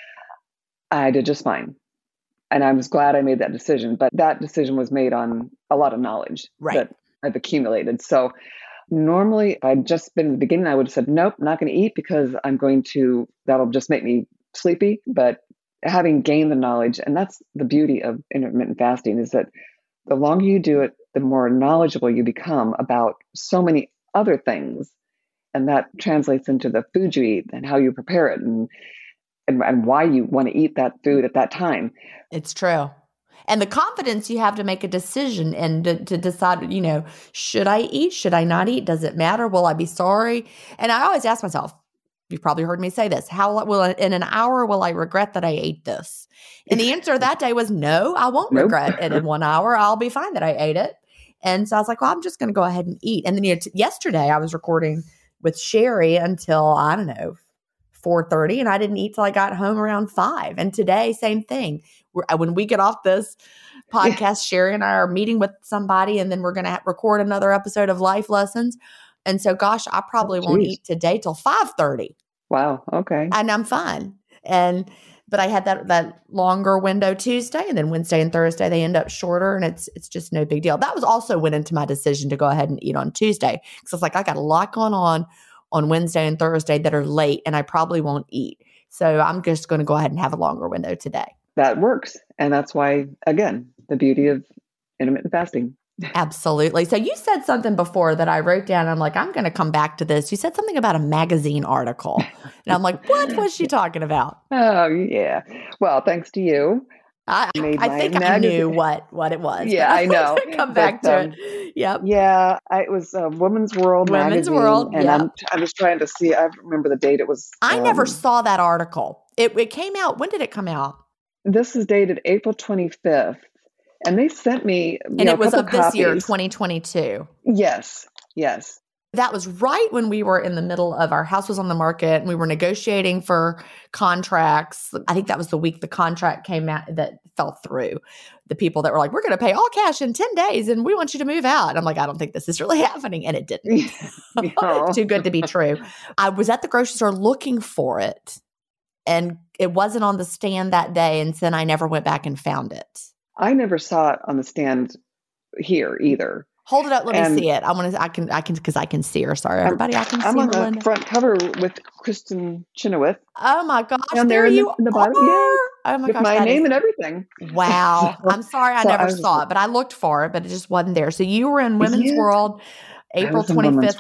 I did just fine. And I was glad I made that decision. But that decision was made on a lot of knowledge that I've accumulated. So normally, if I'd just been in the beginning, I would have said, nope, not going to eat, because that'll just make me sleepy. But having gained the knowledge, and that's the beauty of intermittent fasting, is that the longer you do it, the more knowledgeable you become about so many other things. And that translates into the food you eat and how you prepare it and why you want to eat that food at that time. It's true. And the confidence you have to make a decision and to decide, should I eat? Should I not eat? Does it matter? Will I be sorry? And I always ask myself, you've probably heard me say this, in an hour will I regret that I ate this? And the answer that day was no, I won't regret it in 1 hour. I'll be fine that I ate it. And so I was like, well, I'm just going to go ahead and eat. And then yesterday I was recording with Sherry until, I don't know, 4:30 and I didn't eat till I got home around 5. And today, same thing. When we get off this podcast, Sherry and I are meeting with somebody, and then we're going to record another episode of Life Lessons. And so, gosh, I probably won't eat today till 5:30. Wow. Okay. And I'm fine. But I had that longer window Tuesday, and then Wednesday and Thursday, they end up shorter, and it's just no big deal. That was also went into my decision to go ahead and eat on Tuesday, because I was like, I got a lot going on Wednesday and Thursday that are late, and I probably won't eat. So I'm just going to go ahead and have a longer window today. That works. And that's why, again, the beauty of intermittent fasting. Absolutely. So you said something before that I wrote down. I'm like, I'm going to come back to this. You said something about a magazine article. And I'm like, what was she talking about? Oh, yeah. Well, thanks to you. I think I knew what it was. Yeah, I know. Come back to it. Yep. Yeah, it was Women's World Women's magazine. World, and yep. I was trying to see. I remember the date. It was. I never saw that article. It came out. When did it come out? This is dated April 25th. And they sent me, and it was of this year, 2022. Yes. That was right when we were in the middle of our house was on the market, and we were negotiating for contracts. I think that was the week the contract came out that fell through. The people that were like, we're going to pay all cash in 10 days and we want you to move out. And I'm like, I don't think this is really happening. And it didn't. Too good to be true. I was at the grocery store looking for it, and it wasn't on the stand that day. And then I never went back and found it. I never saw it on the stand here either. Hold it up. Let me see it. I can, because I can see her. Sorry, everybody. I can see I'm on Melinda. the front cover with Kristen Chenoweth. Oh my gosh. Down there in the bottom. Yeah. Oh my with gosh. my name and everything. Wow. I'm sorry. I never saw it, but I looked for it, but it just wasn't there. So you were in Women's World, April 25th,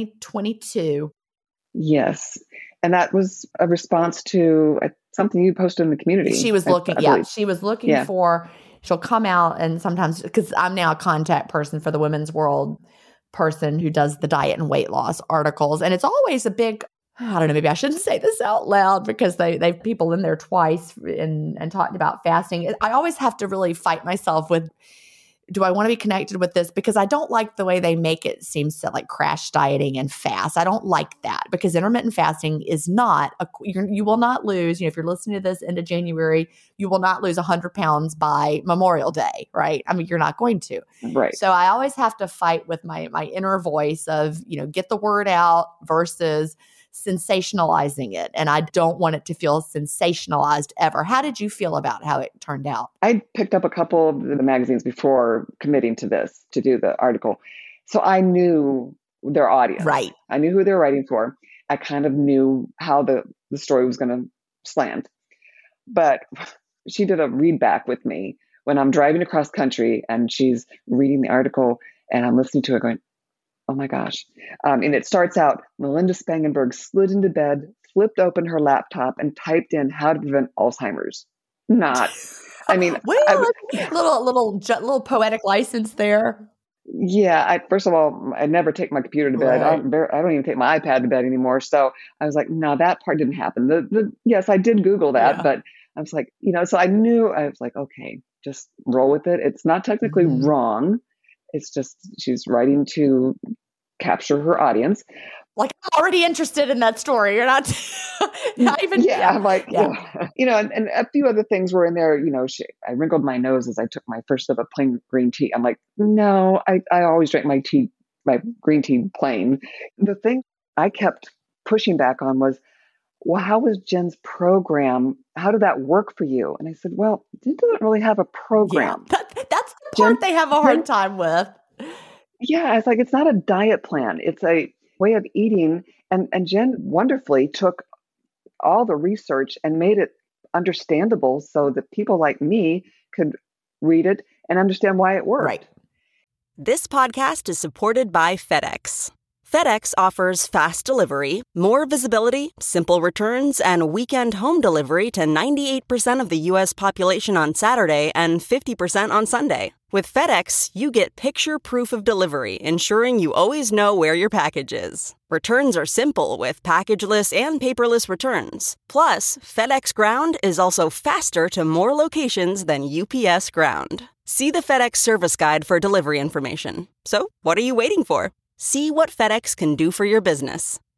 2022. Yes. And that was a response to something you posted in the community. She was looking, she was looking for, she'll come out, and sometimes, because I'm now a contact person for the Women's World person who does the diet and weight loss articles. And it's always a big, I don't know, maybe I shouldn't say this out loud, because they've people in there twice and talking about fasting. I always have to really fight myself with, do I want to be connected with this? Because I don't like the way they make it seem so like crash dieting and fast. I don't like that, because intermittent fasting is not, you will not lose, if you're listening to this into January, you will not lose 100 pounds by Memorial Day, right? I mean, you're not going to. Right. So I always have to fight with my inner voice of, get the word out versus sensationalizing it. And I don't want it to feel sensationalized ever. How did you feel about how it turned out? I picked up a couple of the magazines before committing to this, to do the article. So I knew their audience. Right. I knew who they were writing for. I kind of knew how the story was going to slant. But she did a read back with me when I'm driving across country, and she's reading the article, and I'm listening to it going, oh my gosh. And it starts out, Melinda Spangenberg slid into bed, flipped open her laptop, and typed in how to prevent Alzheimer's. I mean, little poetic license there. Yeah. First of all, I never take my computer to bed. Right. I don't even take my iPad to bed anymore. So I was like, no, that part didn't happen. Yes, I did Google that, but I was like, so I knew, I was like, okay, just roll with it. It's not technically wrong. It's just she's writing to capture her audience. Like, I'm already interested in that story. You're not even. I'm like, and a few other things were in there. I wrinkled my nose as I took my first sip of plain green tea. I'm like, no, I always drink my green tea plain. The thing I kept pushing back on was, well, how was Jen's program? How did that work for you? And I said, well, Jen doesn't really have a program. Yeah, that's the part they have a hard time with. Yeah, it's like, it's not a diet plan. It's a way of eating. And Jen wonderfully took all the research and made it understandable so that people like me could read it and understand why it worked. Right. This podcast is supported by FedEx. FedEx offers fast delivery, more visibility, simple returns, and weekend home delivery to 98% of the U.S. population on Saturday and 50% on Sunday. With FedEx, you get picture proof of delivery, ensuring you always know where your package is. Returns are simple with packageless and paperless returns. Plus, FedEx Ground is also faster to more locations than UPS Ground. See the FedEx service guide for delivery information. So, what are you waiting for? See what FedEx can do for your business.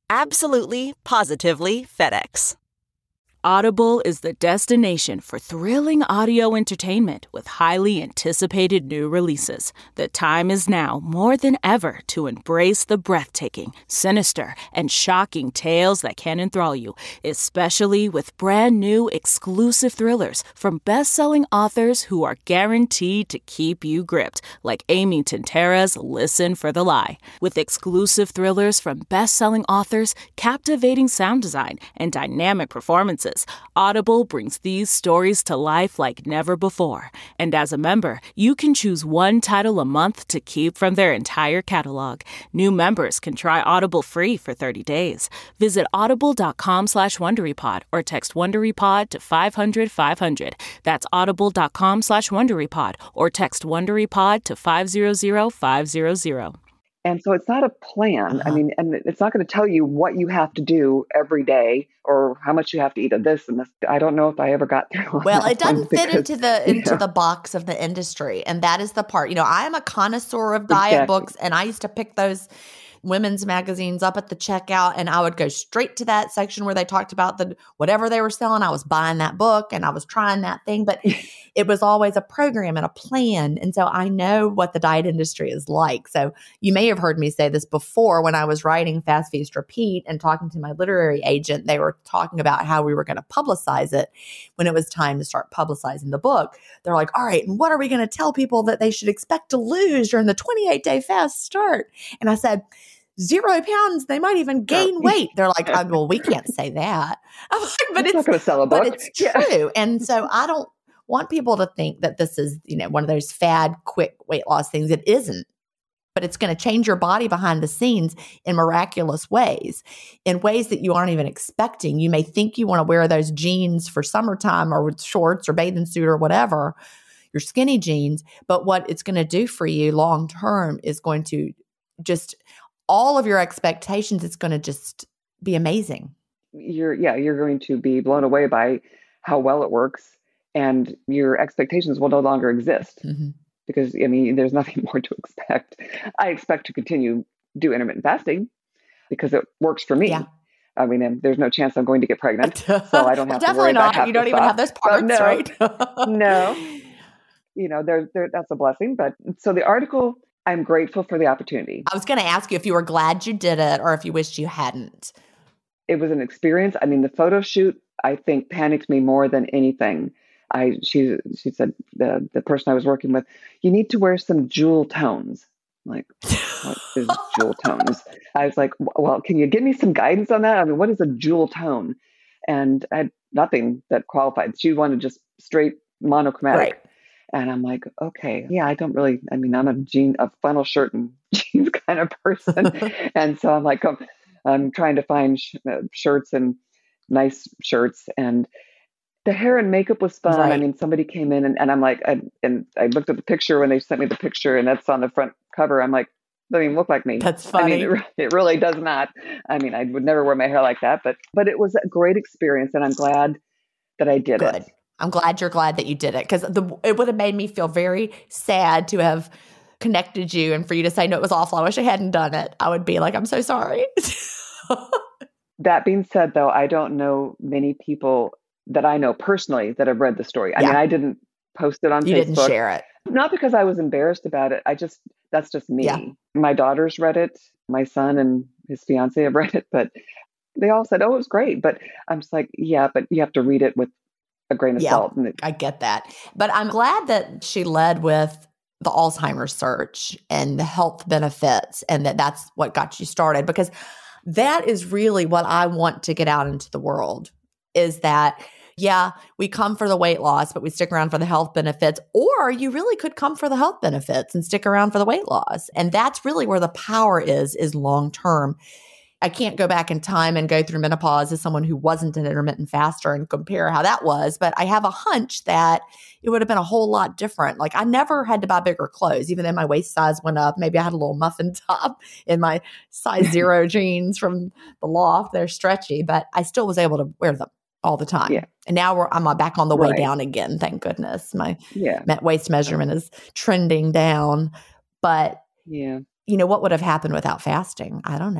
Absolutely, positively FedEx. Audible is the destination for thrilling audio entertainment with highly anticipated new releases. The time is now more than ever to embrace the breathtaking, sinister, and shocking tales that can enthrall you, especially with brand new exclusive thrillers from best-selling authors who are guaranteed to keep you gripped, like Amy Tintera's Listen for the Lie. With exclusive thrillers from best-selling authors, captivating sound design, and dynamic performances, Audible brings these stories to life like never before. And as a member, you can choose one title a month to keep from their entire catalog. New members can try Audible free for 30 days. Visit audible.com/WonderyPod or text WonderyPod to 500-500. That's audible.com/WonderyPod or text WonderyPod to 500-500. And so it's not a plan. I mean, and it's not going to tell you what you have to do every day or how much you have to eat of this and this. I don't know if I ever got through. Well, it doesn't fit into the box of the industry. And that is the part, I am a connoisseur of diet books, and I used to pick those women's magazines up at the checkout, and I would go straight to that section where they talked about whatever they were selling. I was buying that book and I was trying that thing, but it was always a program and a plan. And so I know what the diet industry is like. So you may have heard me say this before when I was writing Fast Feast Repeat and talking to my literary agent. They were talking about how we were going to publicize it when it was time to start publicizing the book. They're like, all right, and what are we going to tell people that they should expect to lose during the 28-day fast start? And I said, 0 pounds. They might even gain weight. They're like, oh, well, we can't say that. I'm like, but it's not going to sell a book. But it's true. And so I don't want people to think that this is, one of those fad, quick weight loss things. It isn't. But it's going to change your body behind the scenes in miraculous ways, in ways that you aren't even expecting. You may think you want to wear those jeans for summertime or with shorts or bathing suit or whatever, your skinny jeans. But what it's going to do for you long term is going to just all of your expectations, it's going to just be amazing. You're going to be blown away by how well it works, and your expectations will no longer exist because, there's nothing more to expect. I expect to continue do intermittent fasting because it works for me. Yeah. There's no chance I'm going to get pregnant, so I don't have to worry about half you don't even have those parts, right? No. That's a blessing. But so the article, I'm grateful for the opportunity. I was going to ask you if you were glad you did it or if you wished you hadn't. It was an experience. The photo shoot, I think, panicked me more than anything. She said, the person I was working with, you need to wear some jewel tones. I'm like, what is jewel tones? I was like, well, can you give me some guidance on that? what is a jewel tone? And I had nothing that qualified. She wanted just straight monochromatic. Right. And I'm like, okay, yeah, I don't really, I'm a flannel shirt and jeans kind of person. And so I'm like, I'm trying to find shirts and nice shirts. And the hair and makeup was fun. Right. Somebody came in and I'm like, I looked at the picture when they sent me the picture, and that's on the front cover. I'm like, doesn't even look like me. That's funny. It really does not. I would never wear my hair like that, but it was a great experience, and I'm glad that I did it. I'm glad you're glad that you did it, because it would have made me feel very sad to have connected you and for you to say, no, it was awful. I wish I hadn't done it. I would be like, I'm so sorry. That being said, though, I don't know many people that I know personally that have read the story. I didn't post it on Facebook. You didn't share it. Not because I was embarrassed about it. That's just me. Yeah. My daughters read it. My son and his fiance have read it, but they all said, oh, it was great. But I'm just like, yeah, but you have to read it with a grain of salt. I get that. But I'm glad that she led with the Alzheimer's search and the health benefits, and that's what got you started, because that is really what I want to get out into the world, is that, yeah, we come for the weight loss, but we stick around for the health benefits, or you really could come for the health benefits and stick around for the weight loss. And that's really where the power is long-term. I can't go back in time and go through menopause as someone who wasn't an intermittent faster and compare how that was. But I have a hunch that it would have been a whole lot different. Like, I never had to buy bigger clothes, even though my waist size went up. Maybe I had a little muffin top in my size 0 jeans from the loft. They're stretchy, but I still was able to wear them all the time. Yeah. And now I'm back on the way down again. Thank goodness. My waist measurement is trending down. But, what would have happened without fasting? I don't know.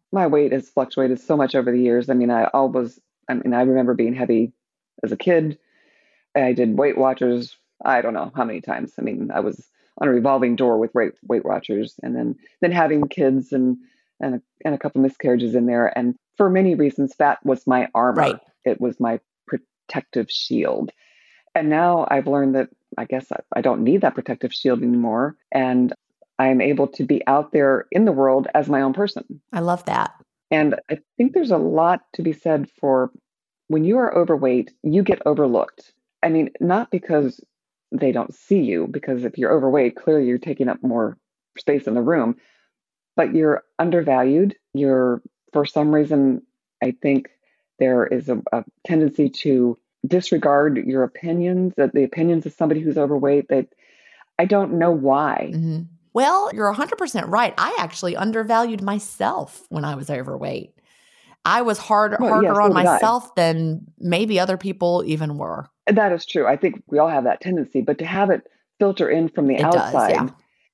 my weight has fluctuated so much over the years. I mean, I remember being heavy as a kid. I did Weight Watchers. I don't know how many times. I mean, I was on a revolving door with Weight Watchers, and then having kids and a couple miscarriages in there. And for many reasons, fat was my armor. Right. It was my protective shield. And now I've learned that I guess I don't need that protective shield anymore. And I'm able to be out there in the world as my own person. I love that. And I think there's a lot to be said for when you are overweight, you get overlooked. I mean, not because they don't see you, because if you're overweight, clearly you're taking up more space in the room, but you're undervalued. For some reason, I think there is a tendency to disregard your opinions, the opinions of somebody who's overweight. That I don't know why. Mm-hmm. Well, you're 100% right. I actually undervalued myself when I was overweight. I was harder on myself than maybe other people even were. That is true. I think we all have that tendency, but to have it filter in from the outside,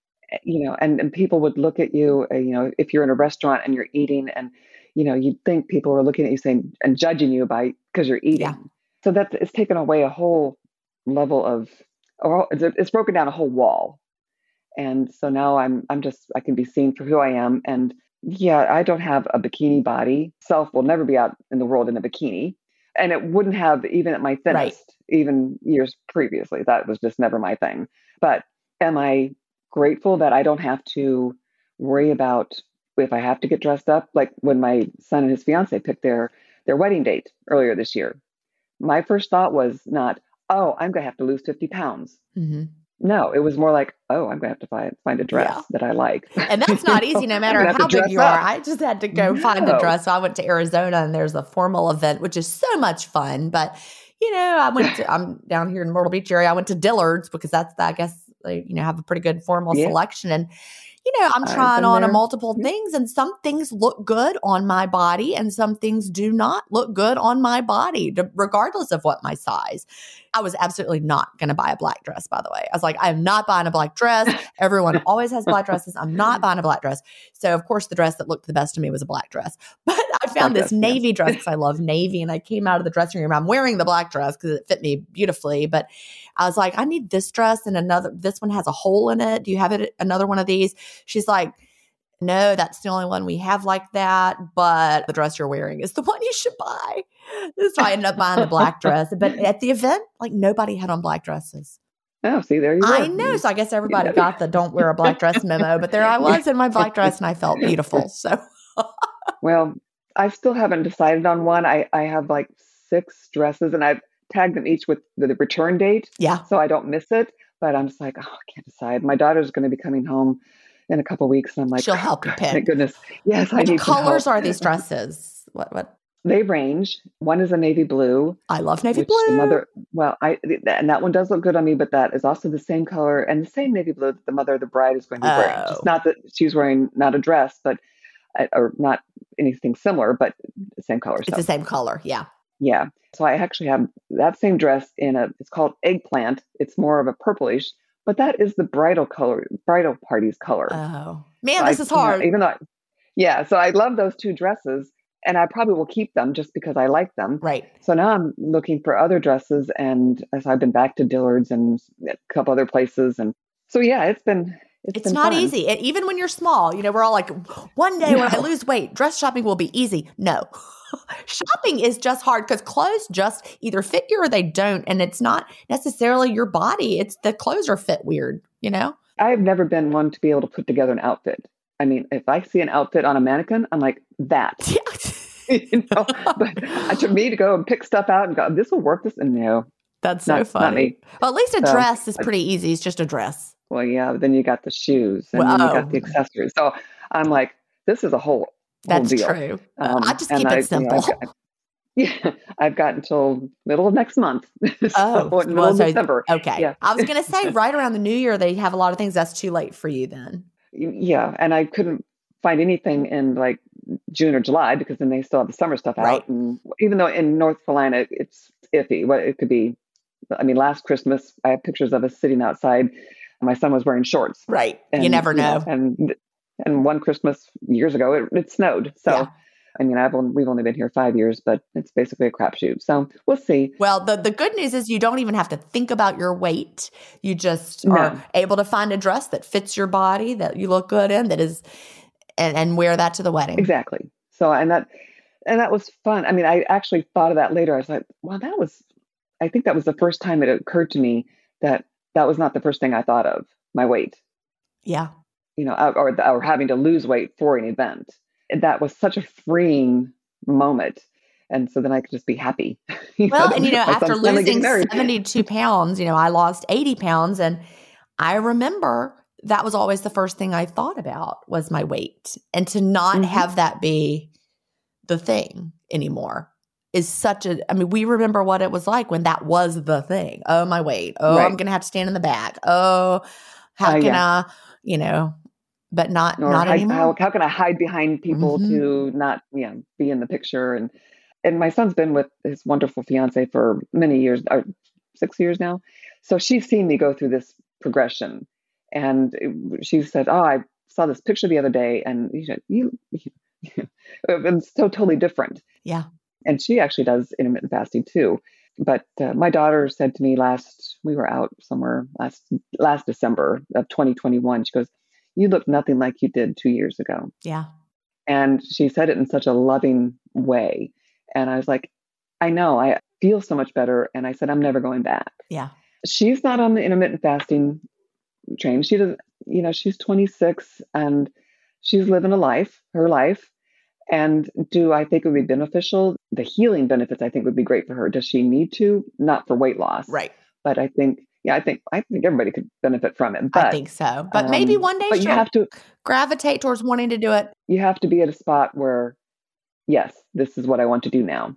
and people would look at you, if you're in a restaurant and you're eating, and, you'd think people were looking at you saying and judging you because you're eating. Yeah. So it's taken away a whole level it's broken down a whole wall. And so now I can be seen for who I am. And yeah, I don't have a bikini body. Self will never be out in the world in a bikini. And it wouldn't have even at my thinnest, even years previously. That was just never my thing. But am I grateful that I don't have to worry about if I have to get dressed up? Like when my son and his fiance picked their wedding date earlier this year, my first thought was not, oh, I'm going to have to lose 50 pounds. Mm-hmm. No, it was more like, oh, I'm going to have to find a dress that I like. And that's not easy no matter how big you are. I just had to go find the dress. So I went to Arizona and there's a formal event, which is so much fun. But, I'm down here in Myrtle Beach area. I went to Dillard's because I guess, have a pretty good formal selection. And, I'm trying on multiple things, and some things look good on my body and some things do not look good on my body, regardless of what my size. I was absolutely not going to buy a black dress, by the way. I was like, I'm not buying a black dress. Everyone always has black dresses. I'm not buying a black dress. So, of course, the dress that looked the best to me was a black dress. But I found this navy dress because I love navy, and I came out of the dressing room. I'm wearing the black dress because it fit me beautifully. But I was like, I need this dress and this one has a hole in it. Do you have another one of these? She's like, no, that's the only one we have like that. But the dress you're wearing is the one you should buy. So I ended up buying the black dress. But at the event, nobody had on black dresses. Oh, see, there you go. I know. So I guess everybody got the don't wear a black dress memo. But there I was in my black dress and I felt beautiful. So, well, I still haven't decided on one. I have 6 dresses and I've tagged them each with the return date. Yeah. So I don't miss it. But I'm just like, oh, I can't decide. My daughter's going to be coming home in a couple of weeks. And I'm like, she'll help you pick. Thank goodness. Yes, I need some help. What colors are these dresses? What? They range. One is a navy blue. I love navy blue. And that one does look good on me, but that is also the same color and the same navy blue that the mother of the bride is going to be wearing. Just not that she's wearing not a dress, but or not anything similar, but the same color. It's the same color. Yeah. Yeah. So I actually have that same dress it's called eggplant. It's more of a purplish, but that is the bridal party's color. Oh man, this is hard. So I love those 2 dresses and I probably will keep them just because I like them. Right. So now I'm looking for other dresses, and as I've been back to Dillard's and a couple other places. And so, yeah, it's not fun. Easy. Even when you're small, we're all like, one day when I lose weight, dress shopping will be easy. No. Shopping is just hard because clothes just either fit you or they don't. And it's not necessarily your body. It's the clothes are fit weird, I've never been one to be able to put together an outfit. I mean, if I see an outfit on a mannequin, I'm like, that. But to me to go and pick stuff out and go, this will work. That's so funny. Not me. Well, at least a dress is pretty easy. It's just a dress. Well, yeah. But then you got the shoes and then you got the accessories. So I'm like, this is a whole That's deal. True. I just keep it simple. I've got until middle of next month. Middle of December. Okay. Yeah. I was going to say right around the new year, they have a lot of things. That's too late for you then. Yeah. And I couldn't find anything in June or July because then they still have the summer stuff out. Right. And even though in North Carolina, it's iffy. What it could be. I mean, last Christmas, I have pictures of us sitting outside. My son was wearing shorts. Right. And, you never know. And one Christmas years ago, it snowed. So, Yeah. I mean, we've only been here 5 years, but it's basically a crapshoot. So we'll see. Well, the good news is you don't even have to think about your weight. You just are able to find a dress that fits your body, that you look good in, that is, and wear that to the wedding. Exactly. So, and that was fun. I mean, I actually thought of that later. I was like, well, I think that was the first time it occurred to me that was not the first thing I thought of, my weight. Yeah. Or having to lose weight for an event. And that was such a freeing moment. And so then I could just be happy. After losing 72 pounds, I lost 80 pounds. And I remember that was always the first thing I thought about was my weight. And to not have that be the thing anymore is we remember what it was like when that was the thing. Oh, my weight. Oh, right. I'm going to have to stand in the back. Oh, how can I, but not anymore. How can I hide behind people to not be in the picture? And my son's been with his wonderful fiance for many years, or 6 years now. So she's seen me go through this progression. And she said, oh, I saw this picture the other day and it's so totally different. Yeah. And she actually does intermittent fasting too. But my daughter said to me we were out somewhere last December of 2021. She goes, you look nothing like you did 2 years ago. Yeah. And she said it in such a loving way. And I was like, I know, I feel so much better. And I said, I'm never going back. Yeah. She's not on the intermittent fasting train. She doesn't, she's 26 and she's living her life. And do I think it would be beneficial? The healing benefits, I think, would be great for her. Does she need to? Not for weight loss. Right. But I think everybody could benefit from it. But, I think so. But maybe one day you have to gravitate towards wanting to do it. You have to be at a spot where, yes, this is what I want to do now.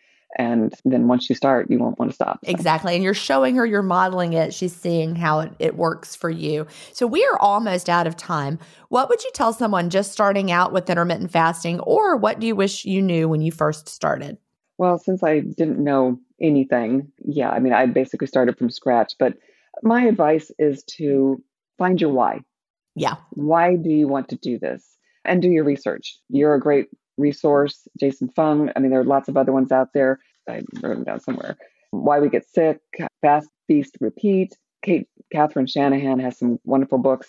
And then once you start, you won't want to stop. So. Exactly. And you're showing her, you're modeling it. She's seeing how it works for you. So we are almost out of time. What would you tell someone just starting out with intermittent fasting, or what do you wish you knew when you first started? Well, since I didn't know anything, I basically started from scratch. But my advice is to find your why. Yeah. Why do you want to do this? And do your research. You're a great resource, Jason Fung. There are lots of other ones out there. I wrote them down somewhere. Why We Get Sick, Fast, Feast, Repeat. Catherine Shanahan has some wonderful books.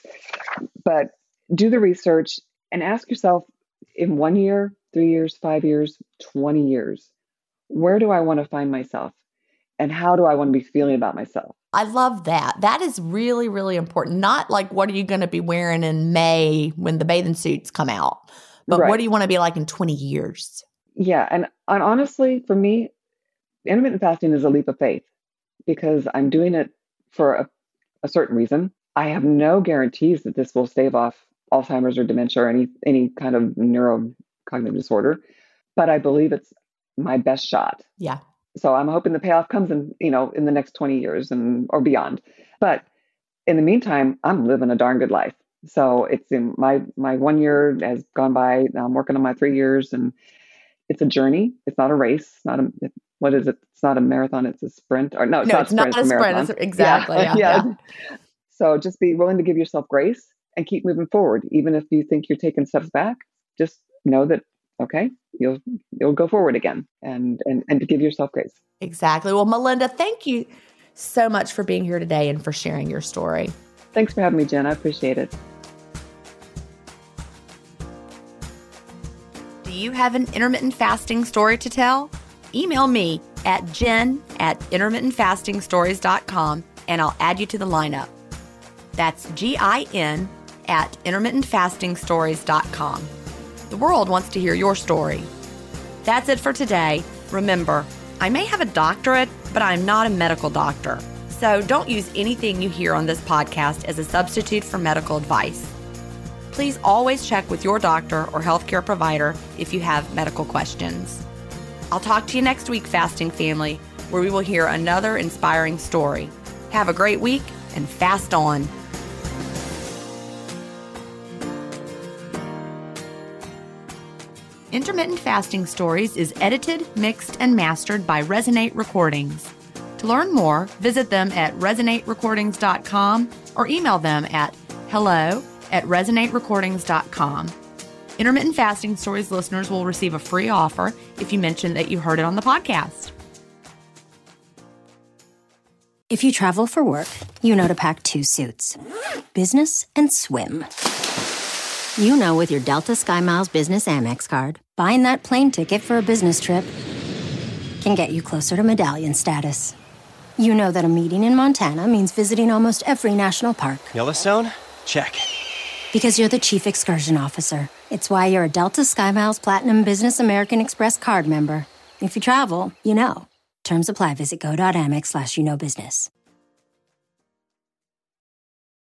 But do the research and ask yourself, in 1 year, 3 years, 5 years, 20 years, where do I want to find myself? And how do I want to be feeling about myself? I love that. That is really, really important. Not like, what are you going to be wearing in May when the bathing suits come out? But What do you want to be like in 20 years? Yeah. And honestly, for me, intermittent fasting is a leap of faith because I'm doing it for a certain reason. I have no guarantees that this will stave off Alzheimer's or dementia or any kind of neurocognitive disorder, but I believe it's my best shot. Yeah. So I'm hoping the payoff comes in the next 20 years or beyond. But in the meantime, I'm living a darn good life. So it's in my 1 year has gone by. Now I'm working on my 3 years, and it's a journey. It's not a race. What is it? It's not a marathon. It's a sprint. Or no, it's not a sprint. It's a marathon. Exactly. Yeah. So just be willing to give yourself grace and keep moving forward. Even if you think you're taking steps back, just know that, okay, you'll go forward again and to give yourself grace. Exactly. Well, Melinda, thank you so much for being here today and for sharing your story. Thanks for having me, Jen. I appreciate it. Do you have an intermittent fasting story to tell? Email me at jen@intermittentfastingstories.com and I'll add you to the lineup. That's GIN@intermittentfastingstories.com. The world wants to hear your story. That's it for today. Remember, I may have a doctorate, but I'm not a medical doctor. So don't use anything you hear on this podcast as a substitute for medical advice. Please always check with your doctor or healthcare provider if you have medical questions. I'll talk to you next week, Fasting Family, where we will hear another inspiring story. Have a great week and fast on. Intermittent Fasting Stories is edited, mixed, and mastered by Resonate Recordings. To learn more, visit them at resonaterecordings.com or email them at hello at resonaterecordings.com. Intermittent Fasting Stories listeners will receive a free offer if you mention that you heard it on the podcast. If you travel for work, you know to pack 2 suits. Business and swim. You know with your Delta SkyMiles Business Amex card, buying that plane ticket for a business trip can get you closer to medallion status. You know that a meeting in Montana means visiting almost every national park. Yellowstone? Check. Because you're the Chief Excursion Officer. It's why you're a Delta SkyMiles Platinum Business American Express card member. If you travel, you know. Terms apply. Visit go.amex/you-know-business.